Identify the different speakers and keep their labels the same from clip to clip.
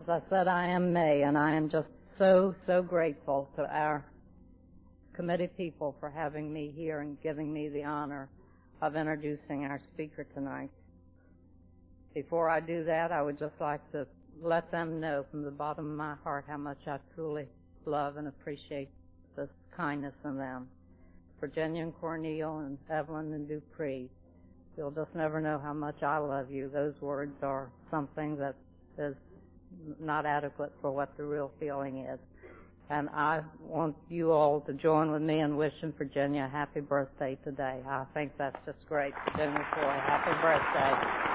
Speaker 1: I said, I am May, and I am just so grateful to our committee people for having me here and giving me the honor of introducing our speaker tonight. Before I do that, I would just like to let them know from the bottom of my heart how much I truly love and appreciate this kindness in them. Virginia and Cornel and Evelyn and Dupree, you'll just never know how much I love you. Those words are something that is not adequate for what the real feeling is. And I want you all to join with me in wishing Virginia a happy birthday today. I think that's just great. Virginia Foy, happy birthday.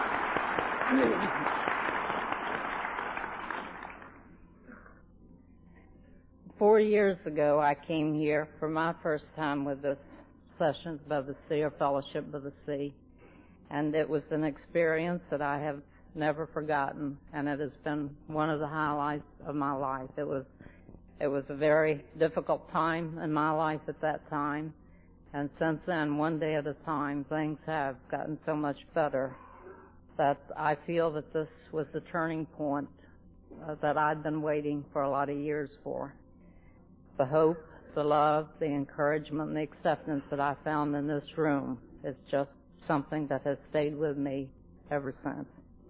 Speaker 1: 4 years ago, I came here for my first time with this Sessions by the Sea, or Fellowship by the Sea. And it was an experience that I have never forgotten, and it has been one of the highlights of my life. It was a very difficult time in my life at that time, and since then, one day at a time, things have gotten so much better that I feel that this was the turning point that I'd been waiting for a lot of years for. The hope, the love, the encouragement, and the acceptance that I found in this room is just something that has stayed with me ever since.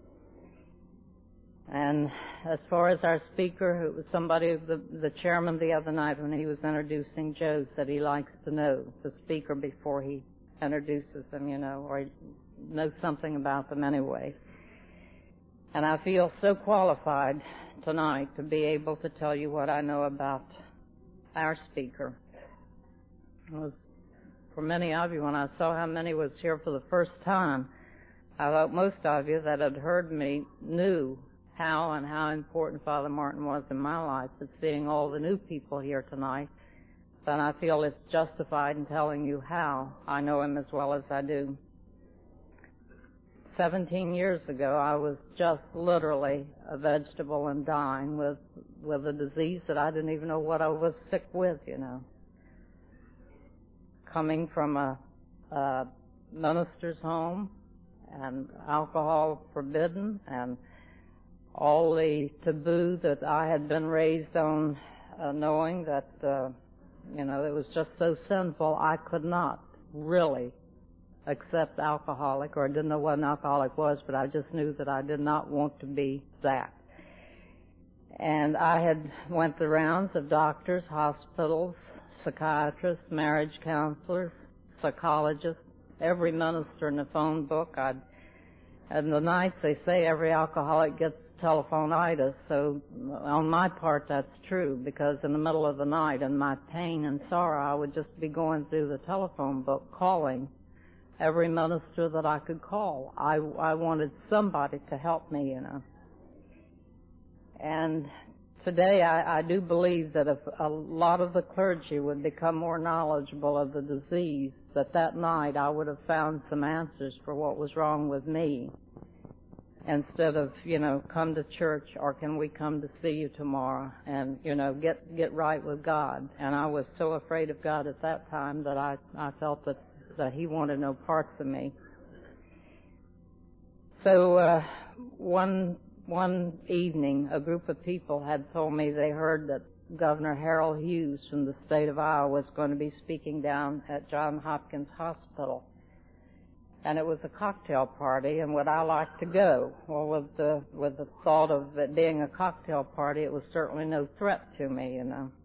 Speaker 1: And as far as our speaker, it was somebody, the chairman the other night when he was introducing Joe said he likes to know the speaker before he introduces them, or he knows something about them anyway. And I feel so qualified tonight to be able to tell you what I know about our speaker. For many of you, when I saw how many was here for the first time, I thought most of you that had heard me knew how important Father Martin was in my life. But seeing all the new people here tonight, then I feel it's justified in telling you how I know him as well as I do. 17 years ago, I was just literally a vegetable and dying with a disease that I didn't even know what I was sick with, Coming from a minister's home and alcohol forbidden and all the taboo that I had been raised on, knowing that, it was just so sinful, I could not really accept alcoholic, or I didn't know what an alcoholic was, but I just knew that I did not want to be that. And I had went the rounds of doctors, hospitals, psychiatrists, marriage counselors, psychologists, every minister in the phone book. And the nights they say every alcoholic gets telephonitis, so on my part that's true, because in the middle of the night in my pain and sorrow I would just be going through the telephone book calling every minister that I could call. I wanted somebody to help me, And today I do believe that if a lot of the clergy would become more knowledgeable of the disease, that night I would have found some answers for what was wrong with me, instead of, come to church, or can we come to see you tomorrow, and, get right with God. And I was so afraid of God at that time that I felt that he wanted no parts of me. So one evening, a group of people had told me they heard that Governor Harold Hughes from the state of Iowa was going to be speaking down at Johns Hopkins Hospital. And it was a cocktail party, and would I like to go? Well, with the thought of it being a cocktail party, it was certainly no threat to me,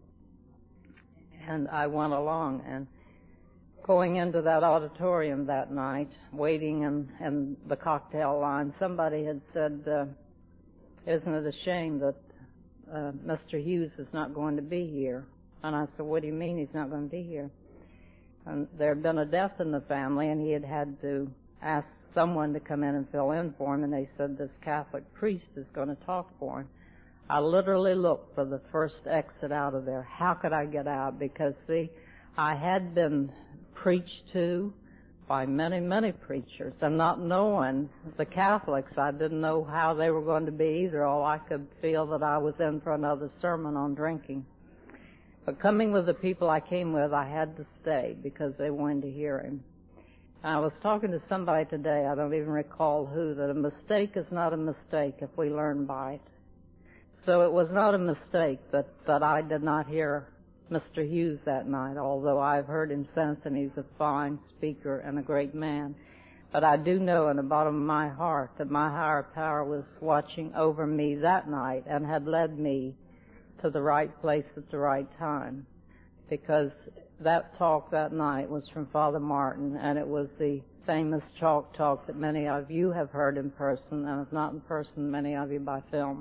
Speaker 1: And I went along, and going into that auditorium that night, waiting in the cocktail line, somebody had said, isn't it a shame that Mr. Hughes is not going to be here? And I said, what do you mean he's not going to be here? And there had been a death in the family, and he had to ask someone to come in and fill in for him, and they said this Catholic priest is going to talk for him. I literally looked for the first exit out of there. How could I get out? Because, see, I had been preached to by many preachers, and not knowing the Catholics, I didn't know how they were going to be either. All I could feel that I was in for another sermon on drinking. But coming with the people I came with, I had to stay because they wanted to hear him. I was talking to somebody today, I don't even recall who, that a mistake is not a mistake if we learn by it. So it was not a mistake that I did not hear Mr. Hughes that night, although I've heard him since, and he's a fine speaker and a great man. But I do know in the bottom of my heart that my higher power was watching over me that night and had led me to the right place at the right time, because that talk that night was from Father Martin, and it was the famous chalk talk that many of you have heard in person, and if not in person, many of you by film.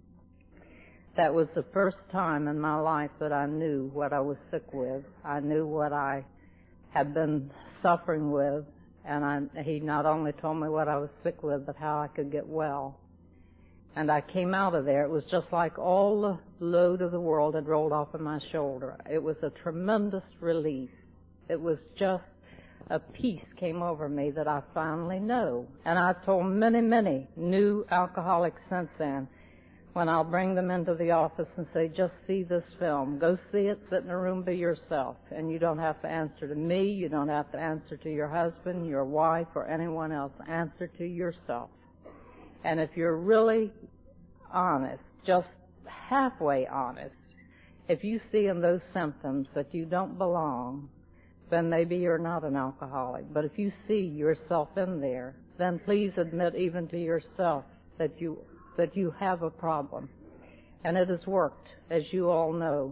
Speaker 1: That was the first time in my life that I knew what I was sick with. I knew what I had been suffering with, and he not only told me what I was sick with, but how I could get well. And I came out of there. It was just like all the load of the world had rolled off of my shoulder. It was a tremendous relief. It was just a peace came over me that I finally know. And I've told many, many new alcoholics since then, when I'll bring them into the office and say, just see this film. Go see it, sit in a room by yourself. And you don't have to answer to me. You don't have to answer to your husband, your wife, or anyone else. Answer to yourself. And if you're really honest, just halfway honest, if you see in those symptoms that you don't belong, then maybe you're not an alcoholic. But if you see yourself in there, then please admit even to yourself that you have a problem. And it has worked, as you all know,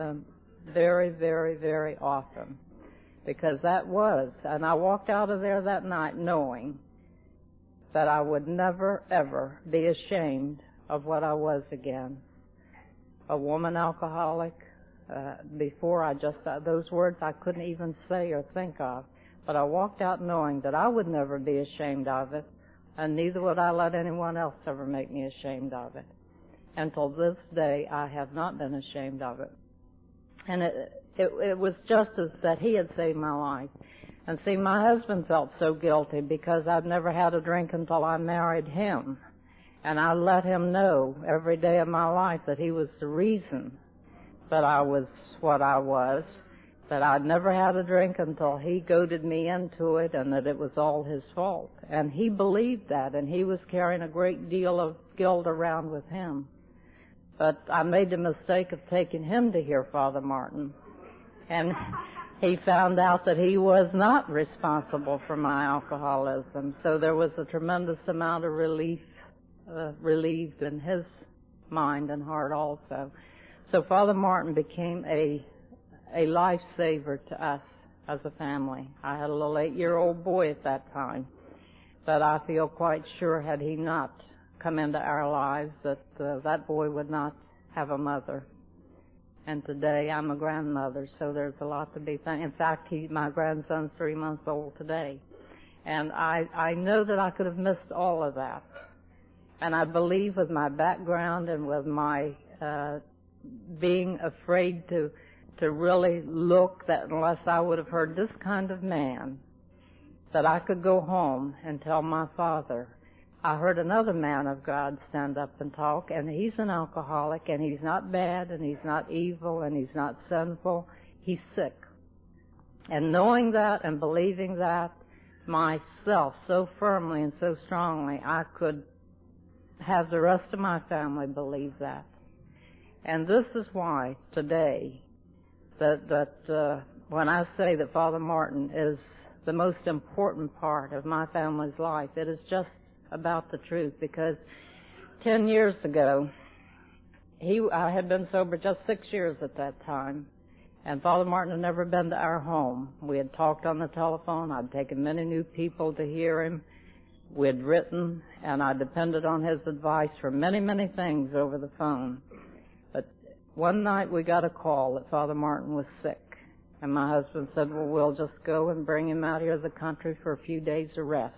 Speaker 1: very, very, very often. Because that was, and I walked out of there that night knowing that I would never, ever be ashamed of what I was again. A woman alcoholic. Before those words I couldn't even say or think of. But I walked out knowing that I would never be ashamed of it, and neither would I let anyone else ever make me ashamed of it. Until this day, I have not been ashamed of it. And it was just as that he had saved my life. And see, my husband felt so guilty because I'd never had a drink until I married him. And I let him know every day of my life that he was the reason that I was what I was, that I'd never had a drink until he goaded me into it, and that it was all his fault. And he believed that, and he was carrying a great deal of guilt around with him. But I made the mistake of taking him to hear Father Martin, and he found out that he was not responsible for my alcoholism. So there was a tremendous amount of relieved in his mind and heart also. So Father Martin became a lifesaver to us as a family. I had a little 8-year-old boy at that time, but I feel quite sure had he not come into our lives that that boy would not have a mother. And today I'm a grandmother, so there's a lot to be thankful. In fact, my grandson's 3 months old today. And I know that I could have missed all of that. And I believe with my background and with my being afraid to really look, that unless I would have heard this kind of man, that I could go home and tell my father, I heard another man of God stand up and talk, and he's an alcoholic, and he's not bad, and he's not evil, and he's not sinful. He's sick. And knowing that and believing that myself so firmly and so strongly, I could have the rest of my family believe that. And this is why today that when I say that Father Martin is the most important part of my family's life, it is just about the truth, because 10 years ago, I had been sober just 6 years at that time, and Father Martin had never been to our home. We had talked on the telephone. I'd taken many new people to hear him. We had written, and I depended on his advice for many, many things over the phone. But one night we got a call that Father Martin was sick, and my husband said, well, we'll just go and bring him out here to the country for a few days of rest.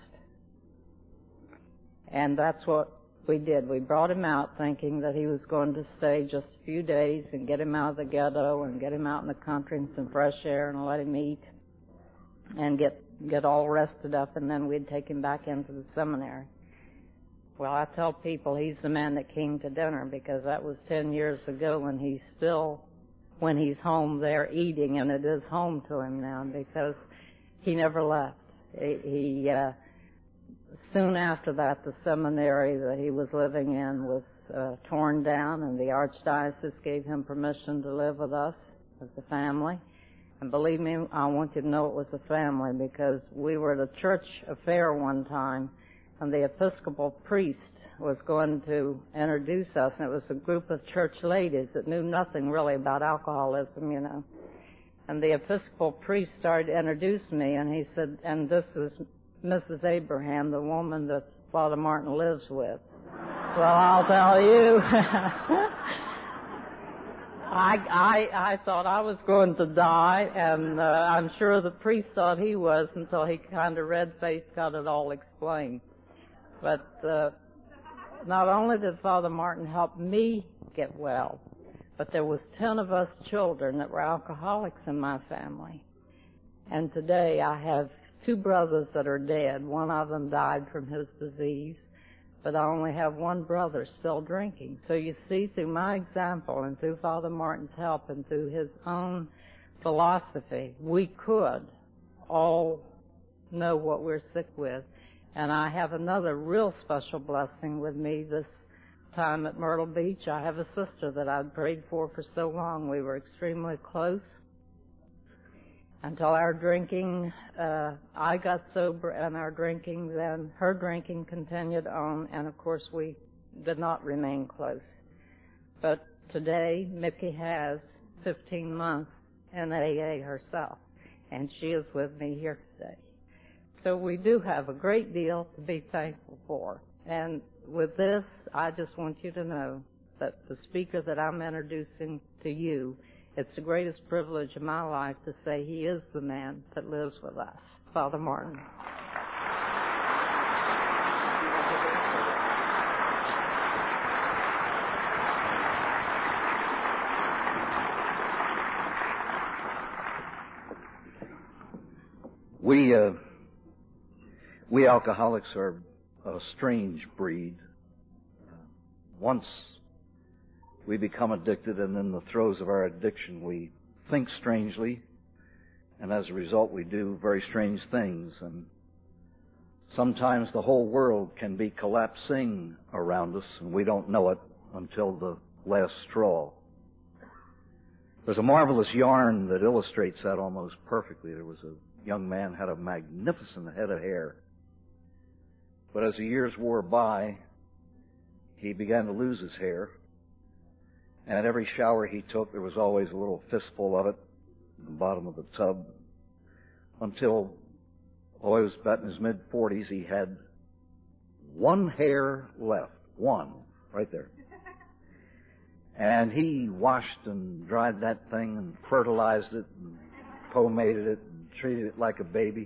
Speaker 1: And that's what we did. We brought him out thinking that he was going to stay just a few days and get him out of the ghetto and get him out in the country in some fresh air and let him eat and get all rested up, and then we'd take him back into the seminary. Well, I tell people he's the man that came to dinner, because that was 10 years ago, and he's still, when he's home there eating, and it is home to him now, because he never left. Soon after that, the seminary that he was living in was torn down, and the Archdiocese gave him permission to live with us as a family. And believe me, I want you to know it was a family, because we were at a church affair one time, and the Episcopal priest was going to introduce us, and it was a group of church ladies that knew nothing really about alcoholism, you know. And the Episcopal priest started to introduce me, and he said, and this is Mrs. Abraham, the woman that Father Martin lives with. Well, I'll tell you, I thought I was going to die, and I'm sure the priest thought he was, until he kind of red-faced got it all explained. But not only did Father Martin help me get well, but there was 10 of us children that were alcoholics in my family. And today I have 2 brothers that are dead. One of them died from his disease, but I only have 1 brother still drinking. So you see, through my example and through Father Martin's help and through his own philosophy, we could all know what we're sick with. And I have another real special blessing with me this time at Myrtle Beach. I have a sister that I'd prayed for so long. We were extremely close until our drinking, I got sober, and our drinking, then her drinking continued on, and of course we did not remain close. But today, Mickey has 15 months in AA herself, and she is with me here today. So we do have a great deal to be thankful for. And with this, I just want you to know that the speaker that I'm introducing to you, it's the greatest privilege of my life to say he is the man that lives with us, Father Martin.
Speaker 2: We alcoholics are a strange breed. Once we become addicted, and in the throes of our addiction we think strangely, and as a result we do very strange things, and sometimes the whole world can be collapsing around us and we don't know it until the last straw. There's a marvelous yarn that illustrates that almost perfectly. There was a young man, had a magnificent head of hair, but as the years wore by, he began to lose his hair. And at every shower he took, there was always a little fistful of it at the bottom of the tub, until, he was about in his mid-40s, he had 1 hair left. 1, right there. And he washed and dried that thing and fertilized it and pomaded it and treated it like a baby.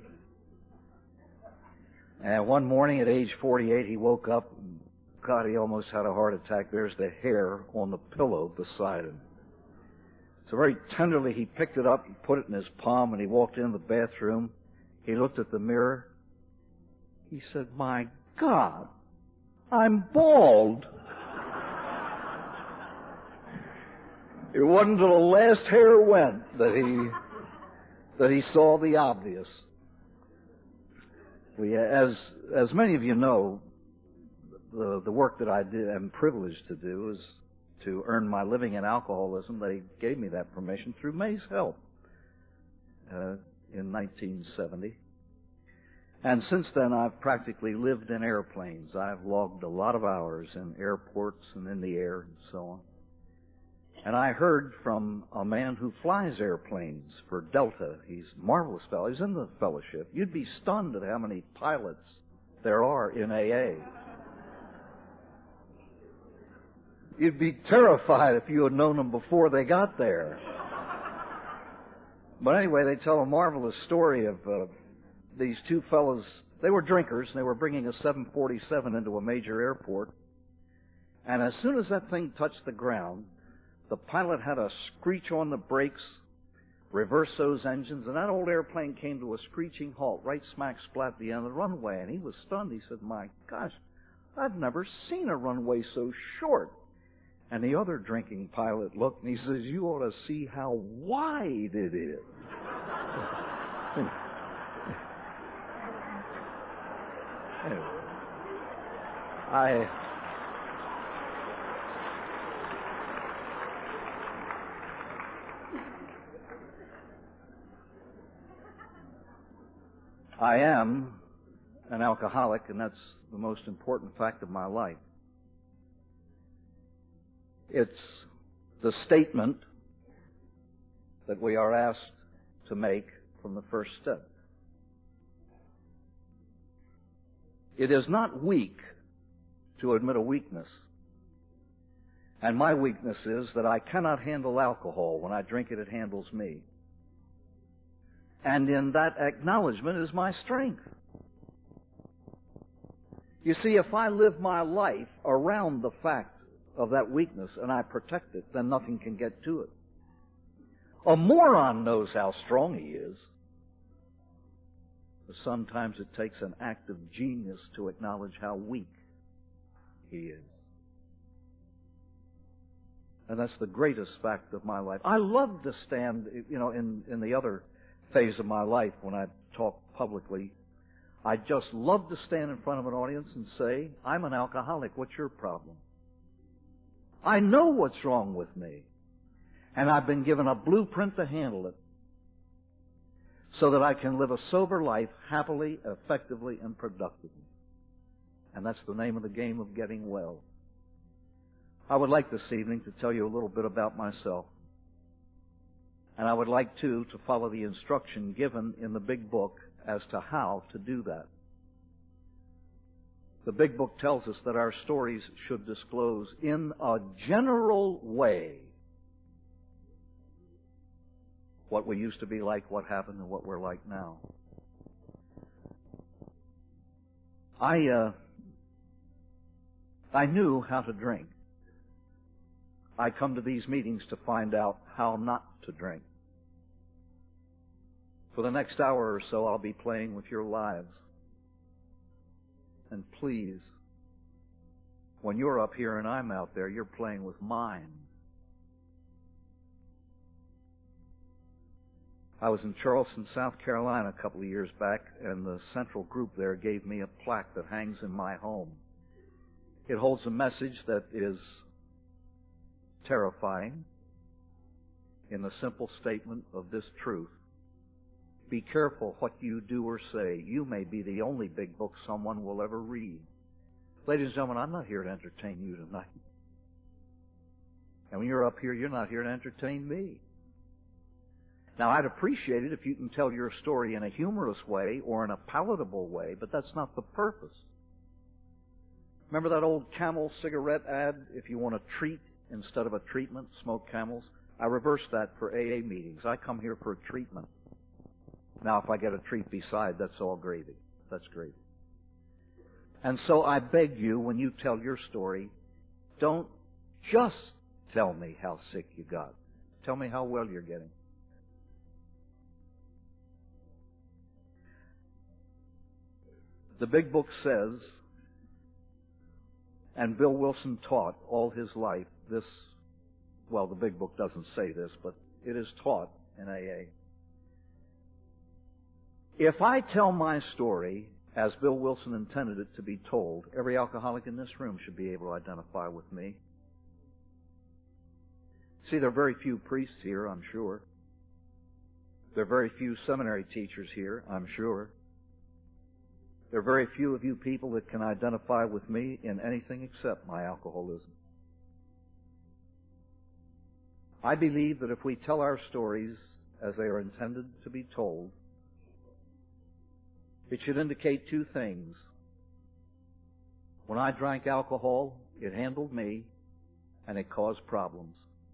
Speaker 2: And one morning at age 48, he woke up and, God, he almost had a heart attack. There's the hair on the pillow beside him. So very tenderly he picked it up and put it in his palm, and he walked into the bathroom. He looked at the mirror. He said, "My God, I'm bald." It wasn't until the last hair went that he saw the obvious. As many of you know, the work that I am privileged to do is to earn my living in alcoholism. They gave me that permission through May's help in 1970. And since then, I've practically lived in airplanes. I've logged a lot of hours in airports and in the air and so on. And I heard from a man who flies airplanes for Delta. He's a marvelous fellow. He's in the fellowship. You'd be stunned at how many pilots there are in AA. You'd be terrified if you had known them before they got there. But anyway, they tell a marvelous story of these 2 fellows. They were drinkers, and they were bringing a 747 into a major airport. And as soon as that thing touched the ground, the pilot had to screech on the brakes, reverse those engines, and that old airplane came to a screeching halt right smack splat at the end of the runway. And he was stunned. He said, "My gosh, I've never seen a runway so short." And the other drinking pilot looked and he says, "You ought to see how wide it is." Anyway, I am an alcoholic, and that's the most important fact of my life. It's the statement that we are asked to make from the first step. It is not weak to admit a weakness. And my weakness is that I cannot handle alcohol. When I drink it, it handles me. And in that acknowledgement is my strength. You see, if I live my life around the fact of that weakness and I protect it, then nothing can get to it. A moron knows how strong he is. But sometimes it takes an act of genius to acknowledge how weak he is. And that's the greatest fact of my life. I love to stand, in the other phase of my life when I talk publicly. I just love to stand in front of an audience and say, I'm an alcoholic. What's your problem? I know what's wrong with me. And I've been given a blueprint to handle it so that I can live a sober life happily, effectively, and productively. And that's the name of the game of getting well. I would like this evening to tell you a little bit about myself. And I would like, too, to follow the instruction given in the Big Book as to how to do that. The Big Book tells us that our stories should disclose in a general way what we used to be like, what happened, and what we're like now. I knew how to drink. I come to these meetings to find out how not to drink. For the next hour or so, I'll be playing with your lives. And please, when you're up here and I'm out there, you're playing with mine. I was in Charleston, South Carolina a couple of years back, and the central group there gave me a plaque that hangs in my home. It holds a message that is terrifying in the simple statement of this truth. Be careful what you do or say. You may be the only big book someone will ever read. Ladies and gentlemen, I'm not here to entertain you tonight. And when you're up here, you're not here to entertain me. Now, I'd appreciate it if you can tell your story in a humorous way or in a palatable way, but that's not the purpose. Remember that old Camel cigarette ad? If you want a treat instead of a treatment, smoke Camels. I reverse that for AA meetings. I come here for a treatment. Now, if I get a treat beside, that's all gravy. That's gravy. And so I beg you, when you tell your story, don't just tell me how sick you got. Tell me how well you're getting. The Big Book says, and Bill Wilson taught all his life this, well, the Big Book doesn't say this, but it is taught in AA. If I tell my story as Bill Wilson intended it to be told, every alcoholic in this room should be able to identify with me. See, there are very few priests here, I'm sure. There are very few seminary teachers here, I'm sure. There are very few of you people that can identify with me in anything except my alcoholism. I believe that if we tell our stories as they are intended to be told, it should indicate two things. When I drank alcohol, it handled me, and it caused problems.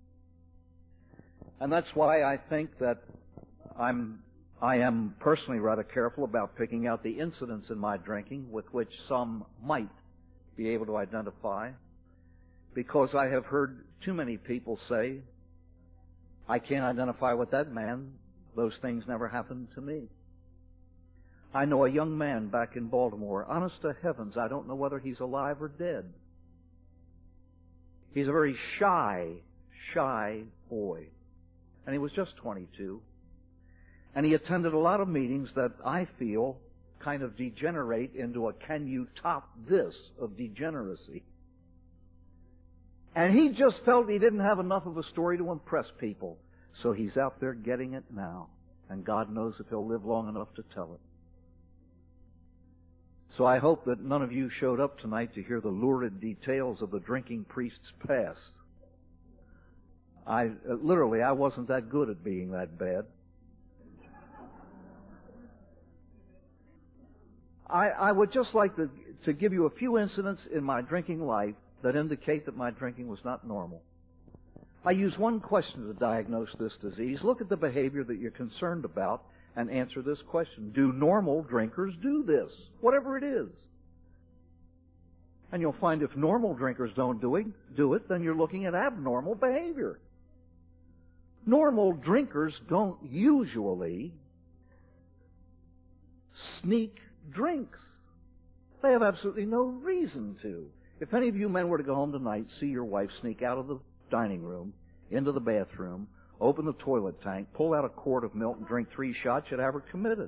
Speaker 2: And that's why I think that I am personally rather careful about picking out the incidents in my drinking with which some might be able to identify, because I have heard too many people say, I can't identify with that man. Those things never happened to me. I know a young man back in Baltimore. Honest to heavens, I don't know whether he's alive or dead. He's a very shy boy. And he was just 22. And he attended a lot of meetings that I feel kind of degenerate into a can you top this of degeneracy. And he just felt he didn't have enough of a story to impress people. So he's out there getting it now. And God knows if he'll live long enough to tell it. So I hope that none of you showed up tonight to hear the lurid details of the drinking priest's past. I wasn't that good at being that bad. I would just like to give you a few incidents in my drinking life that indicate that my drinking was not normal. I use one question to diagnose this disease. Look at the behavior that you're concerned about and answer this question. Do normal drinkers do this? Whatever it is. And you'll find if normal drinkers don't do it, then you're looking at abnormal behavior. Normal drinkers don't usually sneak drinks. They have absolutely no reason to. If any of you men were to go home tonight, see your wife sneak out of the dining room, into the bathroom, open the toilet tank, pull out a quart of milk and drink 3 shots, you'd have her committed.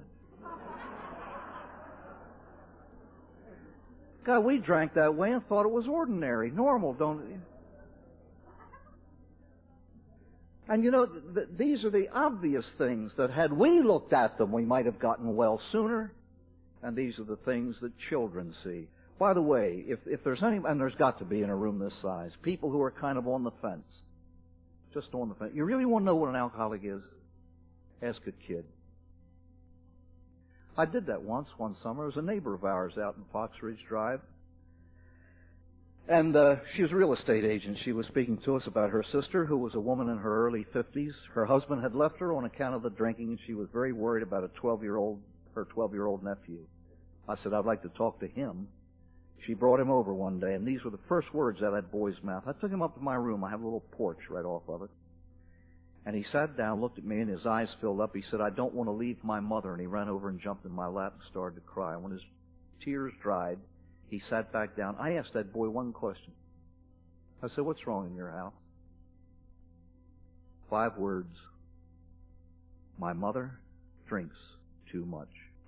Speaker 2: God, we drank that way and thought it was ordinary, normal, don't... And you know, these are the obvious things that had we looked at them, we might have gotten well sooner. And these are the things that children see. By the way, if there's any, and there's got to be in a room this size, people who are kind of on the fence, just on the fence. You really want to know what an alcoholic is? Ask a kid. I did that once, one summer. It was a neighbor of ours out in Fox Ridge Drive. And she was a real estate agent. She was speaking to us about her sister, who was a woman in her early 50s. Her husband had left her on account of the drinking, and she was very worried about her 12-year-old nephew. I said, I'd like to talk to him. She brought him over one day, and these were the first words out of that boy's mouth. I took him up to my room. I have a little porch right off of it. And he sat down, looked at me, and his eyes filled up. He said, I don't want to leave my mother. And he ran over and jumped in my lap and started to cry. When his tears dried, he sat back down. I asked that boy one question. I said, what's wrong in your house? 5 words. My mother drinks too much.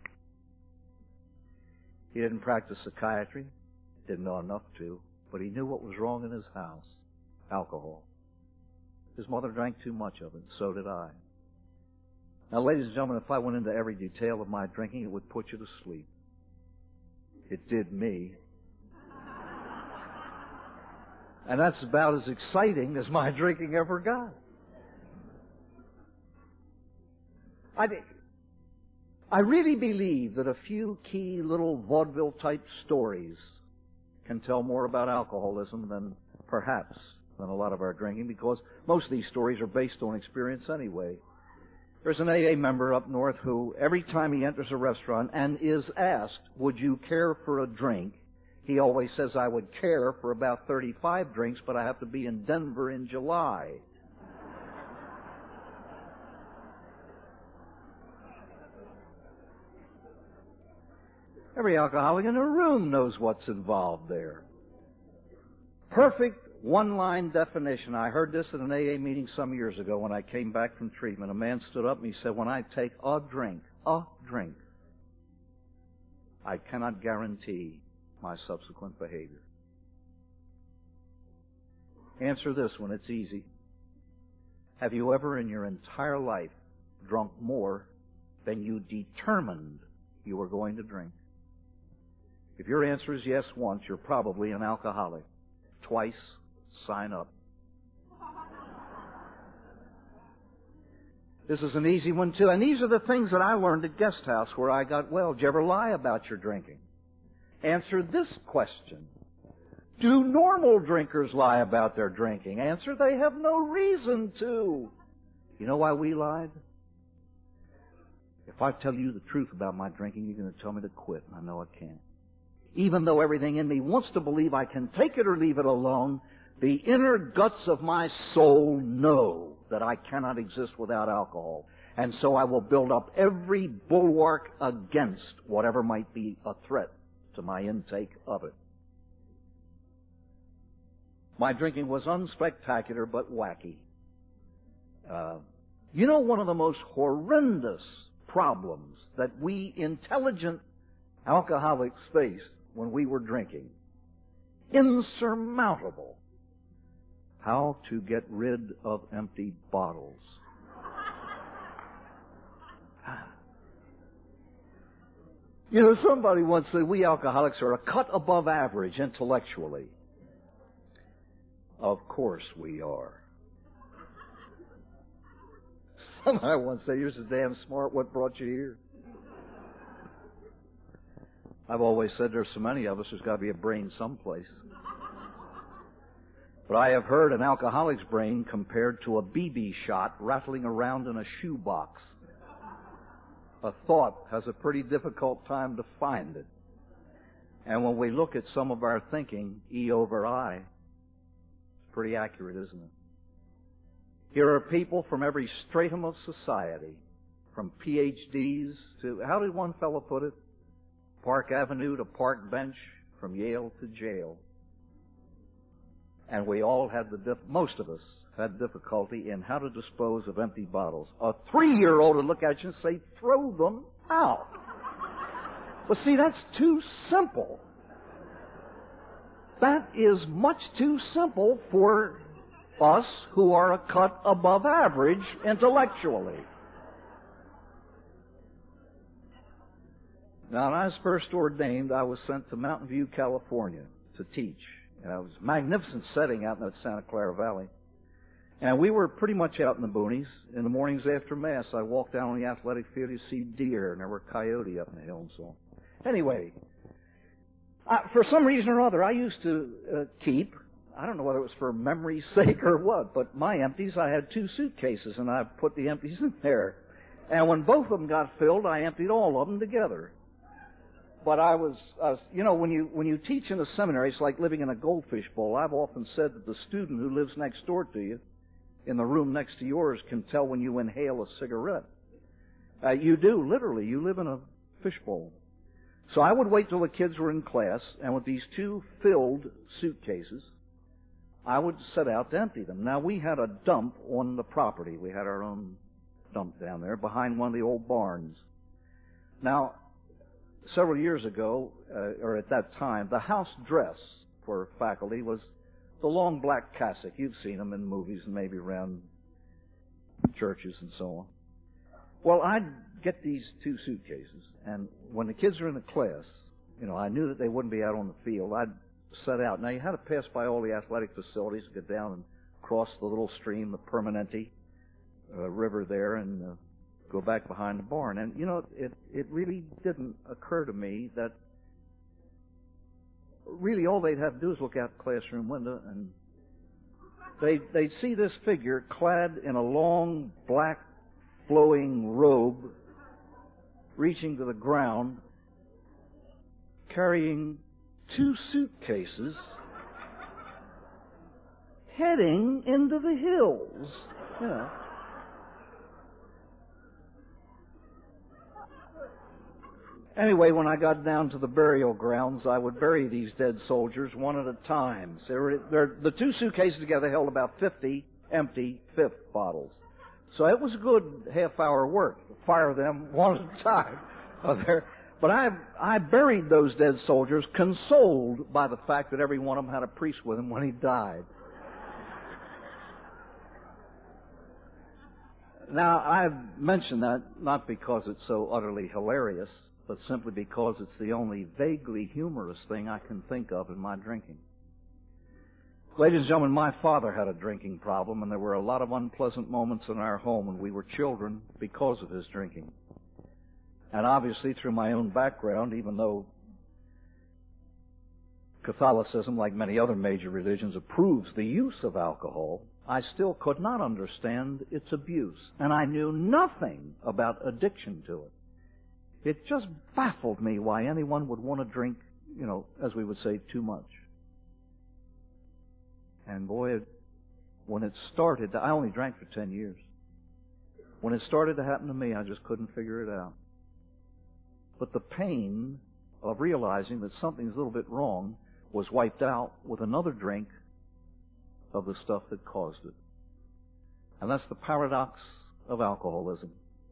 Speaker 2: He didn't practice psychiatry, didn't know enough to, but he knew what was wrong in his house. Alcohol. His mother drank too much of it, so did I. Now, ladies and gentlemen, if I went into every detail of my drinking, it would put you to sleep. It did me. And that's about as exciting as my drinking ever got. I really believe that a few key little vaudeville-type stories can tell more about alcoholism than a lot of our drinking, because most of these stories are based on experience anyway. There's an AA member up north who, every time he enters a restaurant and is asked, would you care for a drink, he always says, I would care for about 35 drinks, but I have to be in Denver in July. Every alcoholic in the room knows what's involved there. Perfect one-line definition. I heard this at an AA meeting some years ago when I came back from treatment. A man stood up and he said, when I take a drink, I cannot guarantee my subsequent behavior. Answer this one, it's easy. Have you ever in your entire life drunk more than you determined you were going to drink? If your answer is yes once, you're probably an alcoholic. Twice, sign up. This is an easy one, too. And these are the things that I learned at Guest House where I got well. Did you ever lie about your drinking? Answer this question. Do normal drinkers lie about their drinking? Answer, they have no reason to. You know why we lied? If I tell you the truth about my drinking, you're going to tell me to quit, and I know I can't. Even though everything in me wants to believe I can take it or leave it alone, the inner guts of my soul know that I cannot exist without alcohol. And so I will build up every bulwark against whatever might be a threat to my intake of it. My drinking was unspectacular but wacky. You know, one of the most horrendous problems that we intelligent alcoholics faced when we were drinking, insurmountable, how to get rid of empty bottles. You know, somebody once said we alcoholics are a cut above average intellectually. Of course we are. Somebody once said, "You're so damn smart, what brought you here?" I've always said there's so many of us, there's got to be a brain someplace. But I have heard an alcoholic's brain compared to a BB shot rattling around in a shoebox. A thought has a pretty difficult time to find it. And when we look at some of our thinking, E over I, it's pretty accurate, isn't it? Here are people from every stratum of society, from PhDs to, how did one fellow put it? Park Avenue to Park Bench, from Yale to jail. And we all had most of us had difficulty in how to dispose of empty bottles. A 3-year-old would look at you and say, "Throw them out." But see, that's too simple. That is much too simple for us who are a cut above average intellectually. Now, when I was first ordained, I was sent to Mountain View, California to teach. And it was a magnificent setting out in that Santa Clara Valley. And we were pretty much out in the boonies. In the mornings after Mass, I walked down on the athletic field to see deer, and there were coyote up in the hill and so on. Anyway, for some reason or other, I used to keep, I don't know whether it was for memory's sake or what, but my empties, I had 2 suitcases, and I put the empties in there. And when both of them got filled, I emptied all of them together. But I was, you know, when you teach in a seminary, it's like living in a goldfish bowl. I've often said that the student who lives next door to you, in the room next to yours, can tell when you inhale a cigarette. You do, literally. You live in a fishbowl. So I would wait till the kids were in class, and with these 2 filled suitcases, I would set out to empty them. Now, we had a dump on the property. We had our own dump down there behind one of the old barns. Now, several years ago, or at that time, the house dress for faculty was the long black cassock. You've seen them in movies and maybe around churches and so on. Well, I'd get these 2 suitcases, and when the kids were in the class, you know, I knew that they wouldn't be out on the field. I'd set out. Now, you had to pass by all the athletic facilities, get down and cross the little stream, the Permanente River there, and go back behind the barn. And, you know, it really didn't occur to me that really all they'd have to do is look out the classroom window, and they'd see this figure clad in a long, black, flowing robe, reaching to the ground, carrying 2 suitcases, heading into the hills. You know. Anyway, when I got down to the burial grounds, I would bury these dead soldiers one at a time. The 2 suitcases together held about 50 empty fifth bottles. So it was a good half-hour work to fire them one at a time. But I buried those dead soldiers, consoled by the fact that every one of them had a priest with him when he died. Now, I've mentioned that not because it's so utterly hilarious, but simply because it's the only vaguely humorous thing I can think of in my drinking. Ladies and gentlemen, my father had a drinking problem, and there were a lot of unpleasant moments in our home when we were children because of his drinking. And obviously, through my own background, even though Catholicism, like many other major religions, approves the use of alcohol, I still could not understand its abuse. And I knew nothing about addiction to it. It just baffled me why anyone would want to drink, you know, as we would say, too much. And boy, when it started, I only drank for 10 years. When it started to happen to me, I just couldn't figure it out. But the pain of realizing that something's a little bit wrong was wiped out with another drink of the stuff that caused it. And that's the paradox of alcoholism.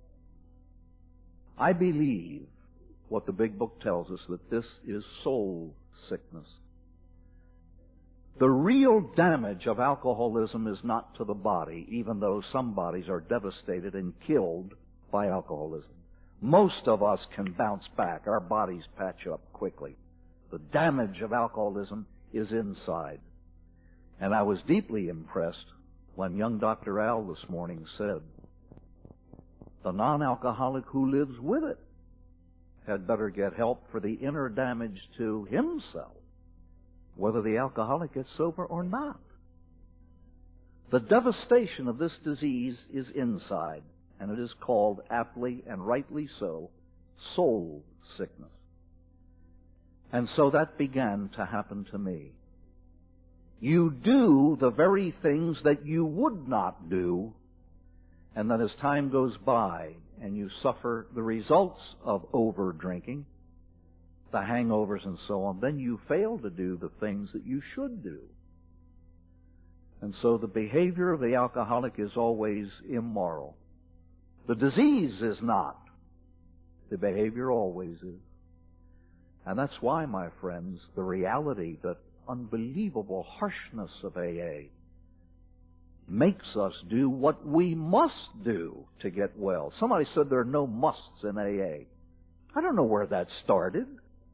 Speaker 2: I believe what the big book tells us, that this is soul sickness. The real damage of alcoholism is not to the body, even though some bodies are devastated and killed by alcoholism. Most of us can bounce back. Our bodies patch up quickly. The damage of alcoholism is inside. And I was deeply impressed when young Dr. Al this morning said, the non-alcoholic who lives with it had better get help for the inner damage to himself, whether the alcoholic gets sober or not. The devastation of this disease is inside, and it is called, aptly and rightly so, soul sickness. And so that began to happen to me. You do the very things that you would not do, and then as time goes by and you suffer the results of over-drinking, the hangovers and so on, then you fail to do the things that you should do. And so the behavior of the alcoholic is always immoral. The disease is not. The behavior always is. And that's why, my friends, the reality, that unbelievable harshness of AA makes us do what we must do to get well. Somebody said there are no musts in AA. I don't know where that started.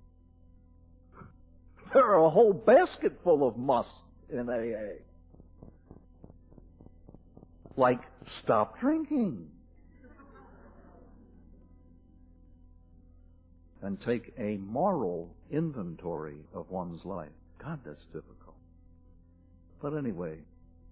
Speaker 2: There are a whole basket full of musts in AA. Like, stop drinking. And take a moral inventory of one's life. God, that's difficult. But anyway,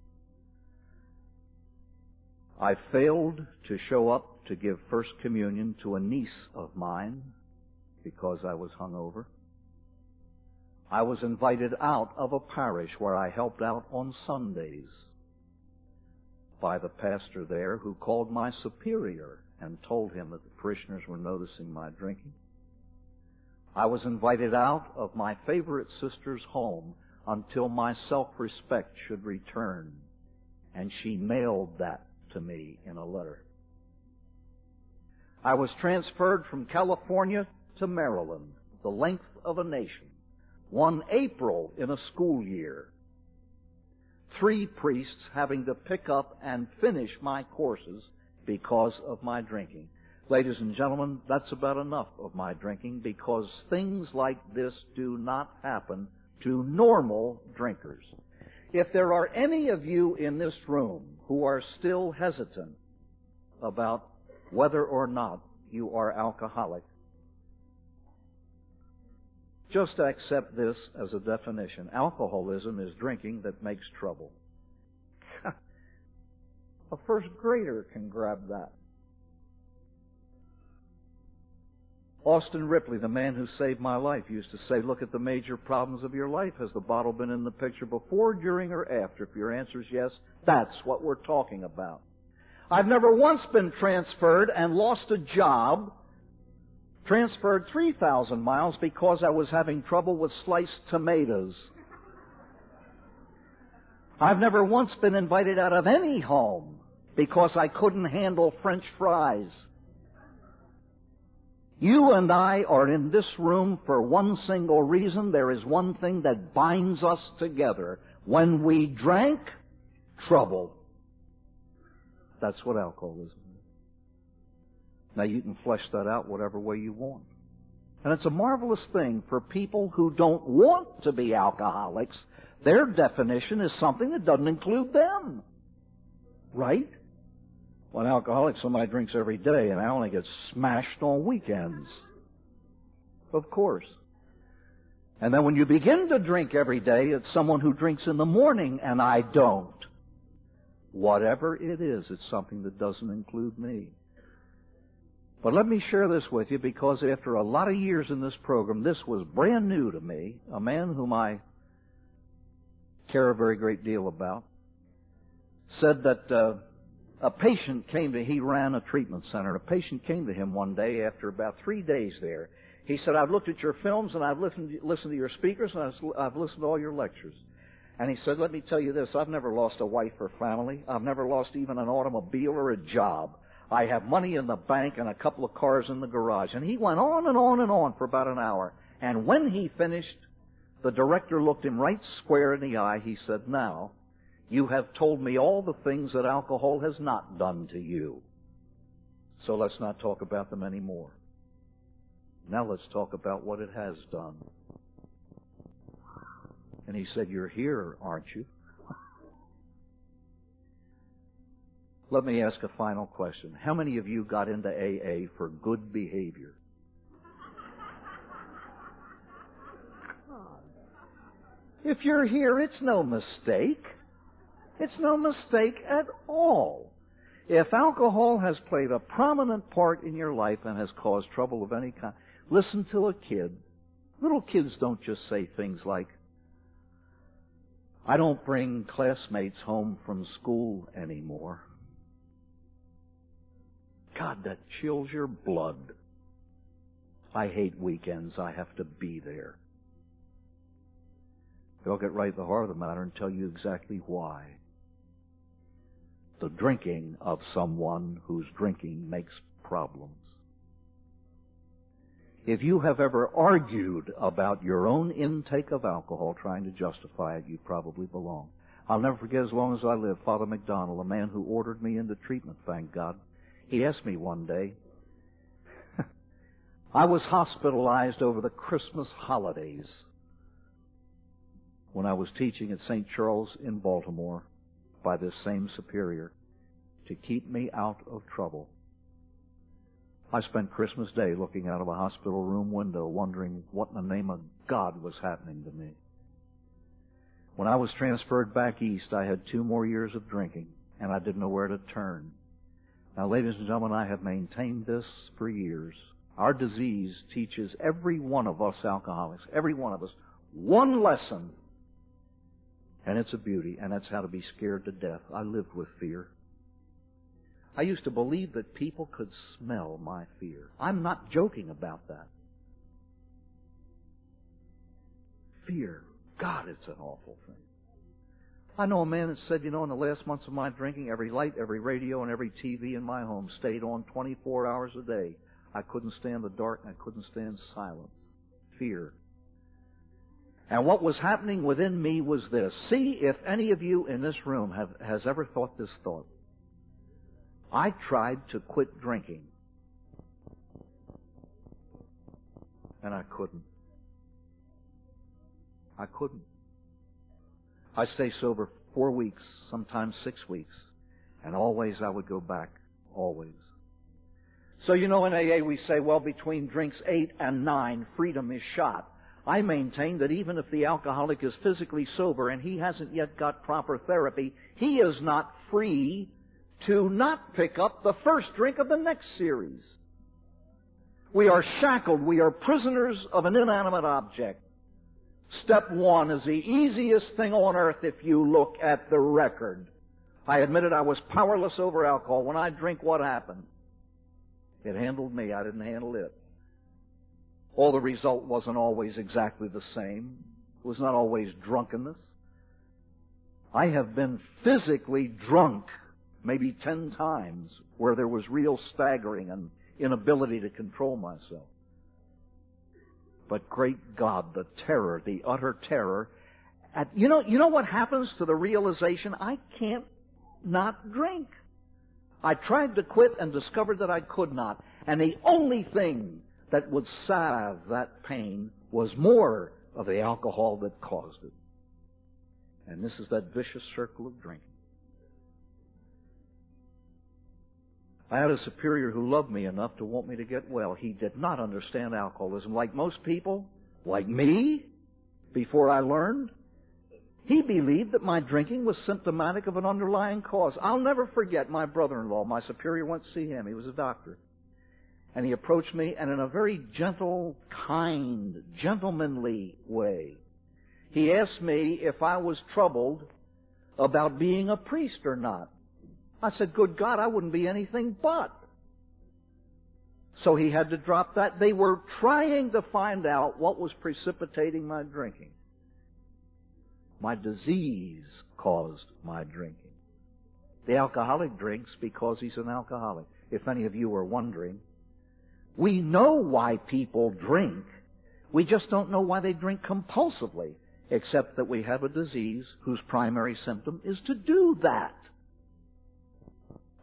Speaker 2: I failed to show up to give First Communion to a niece of mine because I was hungover. I was invited out of a parish where I helped out on Sundays by the pastor there, who called my superior and told him that the parishioners were noticing my drinking. I was invited out of my favorite sister's home until my self-respect should return, and she mailed that to me in a letter. I was transferred from California to Maryland, the length of a nation, one April in a school year. 3 priests having to pick up and finish my courses because of my drinking. Ladies and gentlemen, that's about enough of my drinking, because things like this do not happen to normal drinkers. If there are any of you in this room who are still hesitant about whether or not you are alcoholic, just accept this as a definition. Alcoholism is drinking that makes trouble. A first grader can grab that. Austin Ripley, the man who saved my life, used to say, look at the major problems of your life. Has the bottle been in the picture before, during, or after? If your answer is yes, that's what we're talking about. I've never once been transferred and lost a job, transferred 3,000 miles because I was having trouble with sliced tomatoes. I've never once been invited out of any home because I couldn't handle French fries. You and I are in this room for one single reason. There is one thing that binds us together. When we drank, trouble. That's what alcoholism is. Now you can flesh that out whatever way you want. And it's a marvelous thing for people who don't want to be alcoholics. Their definition is something that doesn't include them. Right? Well, an alcoholic, somebody drinks every day, and I only get smashed on weekends. Of course. And then when you begin to drink every day, it's someone who drinks in the morning, and I don't. Whatever it is, it's something that doesn't include me. But let me share this with you, because after a lot of years in this program, this was brand new to me. A man whom I care a very great deal about said that a patient came to, he ran a treatment center. A patient came to him one day after about 3 days there. He said, I've looked at your films and I've listened to your speakers and I've listened to all your lectures. And he said, let me tell you this, I've never lost a wife or family. I've never lost even an automobile or a job. I have money in the bank and a couple of cars in the garage. And he went on and on and on for about an hour. And when he finished, the director looked him right square in the eye. He said, now, you have told me all the things that alcohol has not done to you. So let's not talk about them anymore. Now let's talk about what it has done. And he said, you're here, aren't you? Let me ask a final question. How many of you got into AA for good behavior? If you're here, it's no mistake. It's no mistake at all. If alcohol has played a prominent part in your life and has caused trouble of any kind, listen to a kid. Little kids don't just say things like, I don't bring classmates home from school anymore. God, that chills your blood. I hate weekends. I have to be there. They'll get right to the heart of the matter and tell you exactly why. The drinking of someone whose drinking makes problems. If you have ever argued about your own intake of alcohol, trying to justify it, you probably belong. I'll never forget, as long as I live, Father McDonald, a man who ordered me into treatment, thank God. He asked me one day, I was hospitalized over the Christmas holidays when I was teaching at St. Charles in Baltimore by this same superior to keep me out of trouble. I spent Christmas Day looking out of a hospital room window wondering what in the name of God was happening to me. When I was transferred back east, I had 2 more years of drinking, and I didn't know where to turn. Now, ladies and gentlemen, I have maintained this for years. Our disease teaches every one of us alcoholics, every one of us, one lesson. And it's a beauty, and that's how to be scared to death. I lived with fear. I used to believe that people could smell my fear. I'm not joking about that. Fear. God, it's an awful thing. I know a man that said, in the last months of my drinking, every light, every radio, and every TV in my home stayed on 24 hours a day. I couldn't stand the dark, and I couldn't stand silence. Fear. And what was happening within me was this. See if any of you in this room has ever thought this thought. I tried to quit drinking, and I couldn't. I couldn't. I stay sober 4 weeks, sometimes 6 weeks, and always I would go back, always. So in AA we say, well, between drinks 8 and 9, freedom is shot. I maintain that even if the alcoholic is physically sober and he hasn't yet got proper therapy, he is not free to not pick up the first drink of the next series. We are shackled. We are prisoners of an inanimate object. Step 1 is the easiest thing on earth if you look at the record. I admitted I was powerless over alcohol. When I drink, what happened? It handled me. I didn't handle it. Well, the result wasn't always exactly the same. It was not always drunkenness. I have been physically drunk maybe 10 times where there was real staggering and inability to control myself. But great God, the terror, the utter terror. You know what happens to the realization? I can't not drink. I tried to quit and discovered that I could not. And the only thing that would salve that pain was more of the alcohol that caused it. And this is that vicious circle of drinking. I had a superior who loved me enough to want me to get well. He did not understand alcoholism. Like most people, like me, before I learned, he believed that my drinking was symptomatic of an underlying cause. I'll never forget my brother-in-law. My superior went to see him. He was a doctor. And he approached me, and in a very gentle, kind, gentlemanly way, he asked me if I was troubled about being a priest or not. I said, good God, I wouldn't be anything but. So he had to drop that. They were trying to find out what was precipitating my drinking. My disease caused my drinking. The alcoholic drinks because he's an alcoholic. If any of you are wondering, we know why people drink. We just don't know why they drink compulsively, except that we have a disease whose primary symptom is to do that.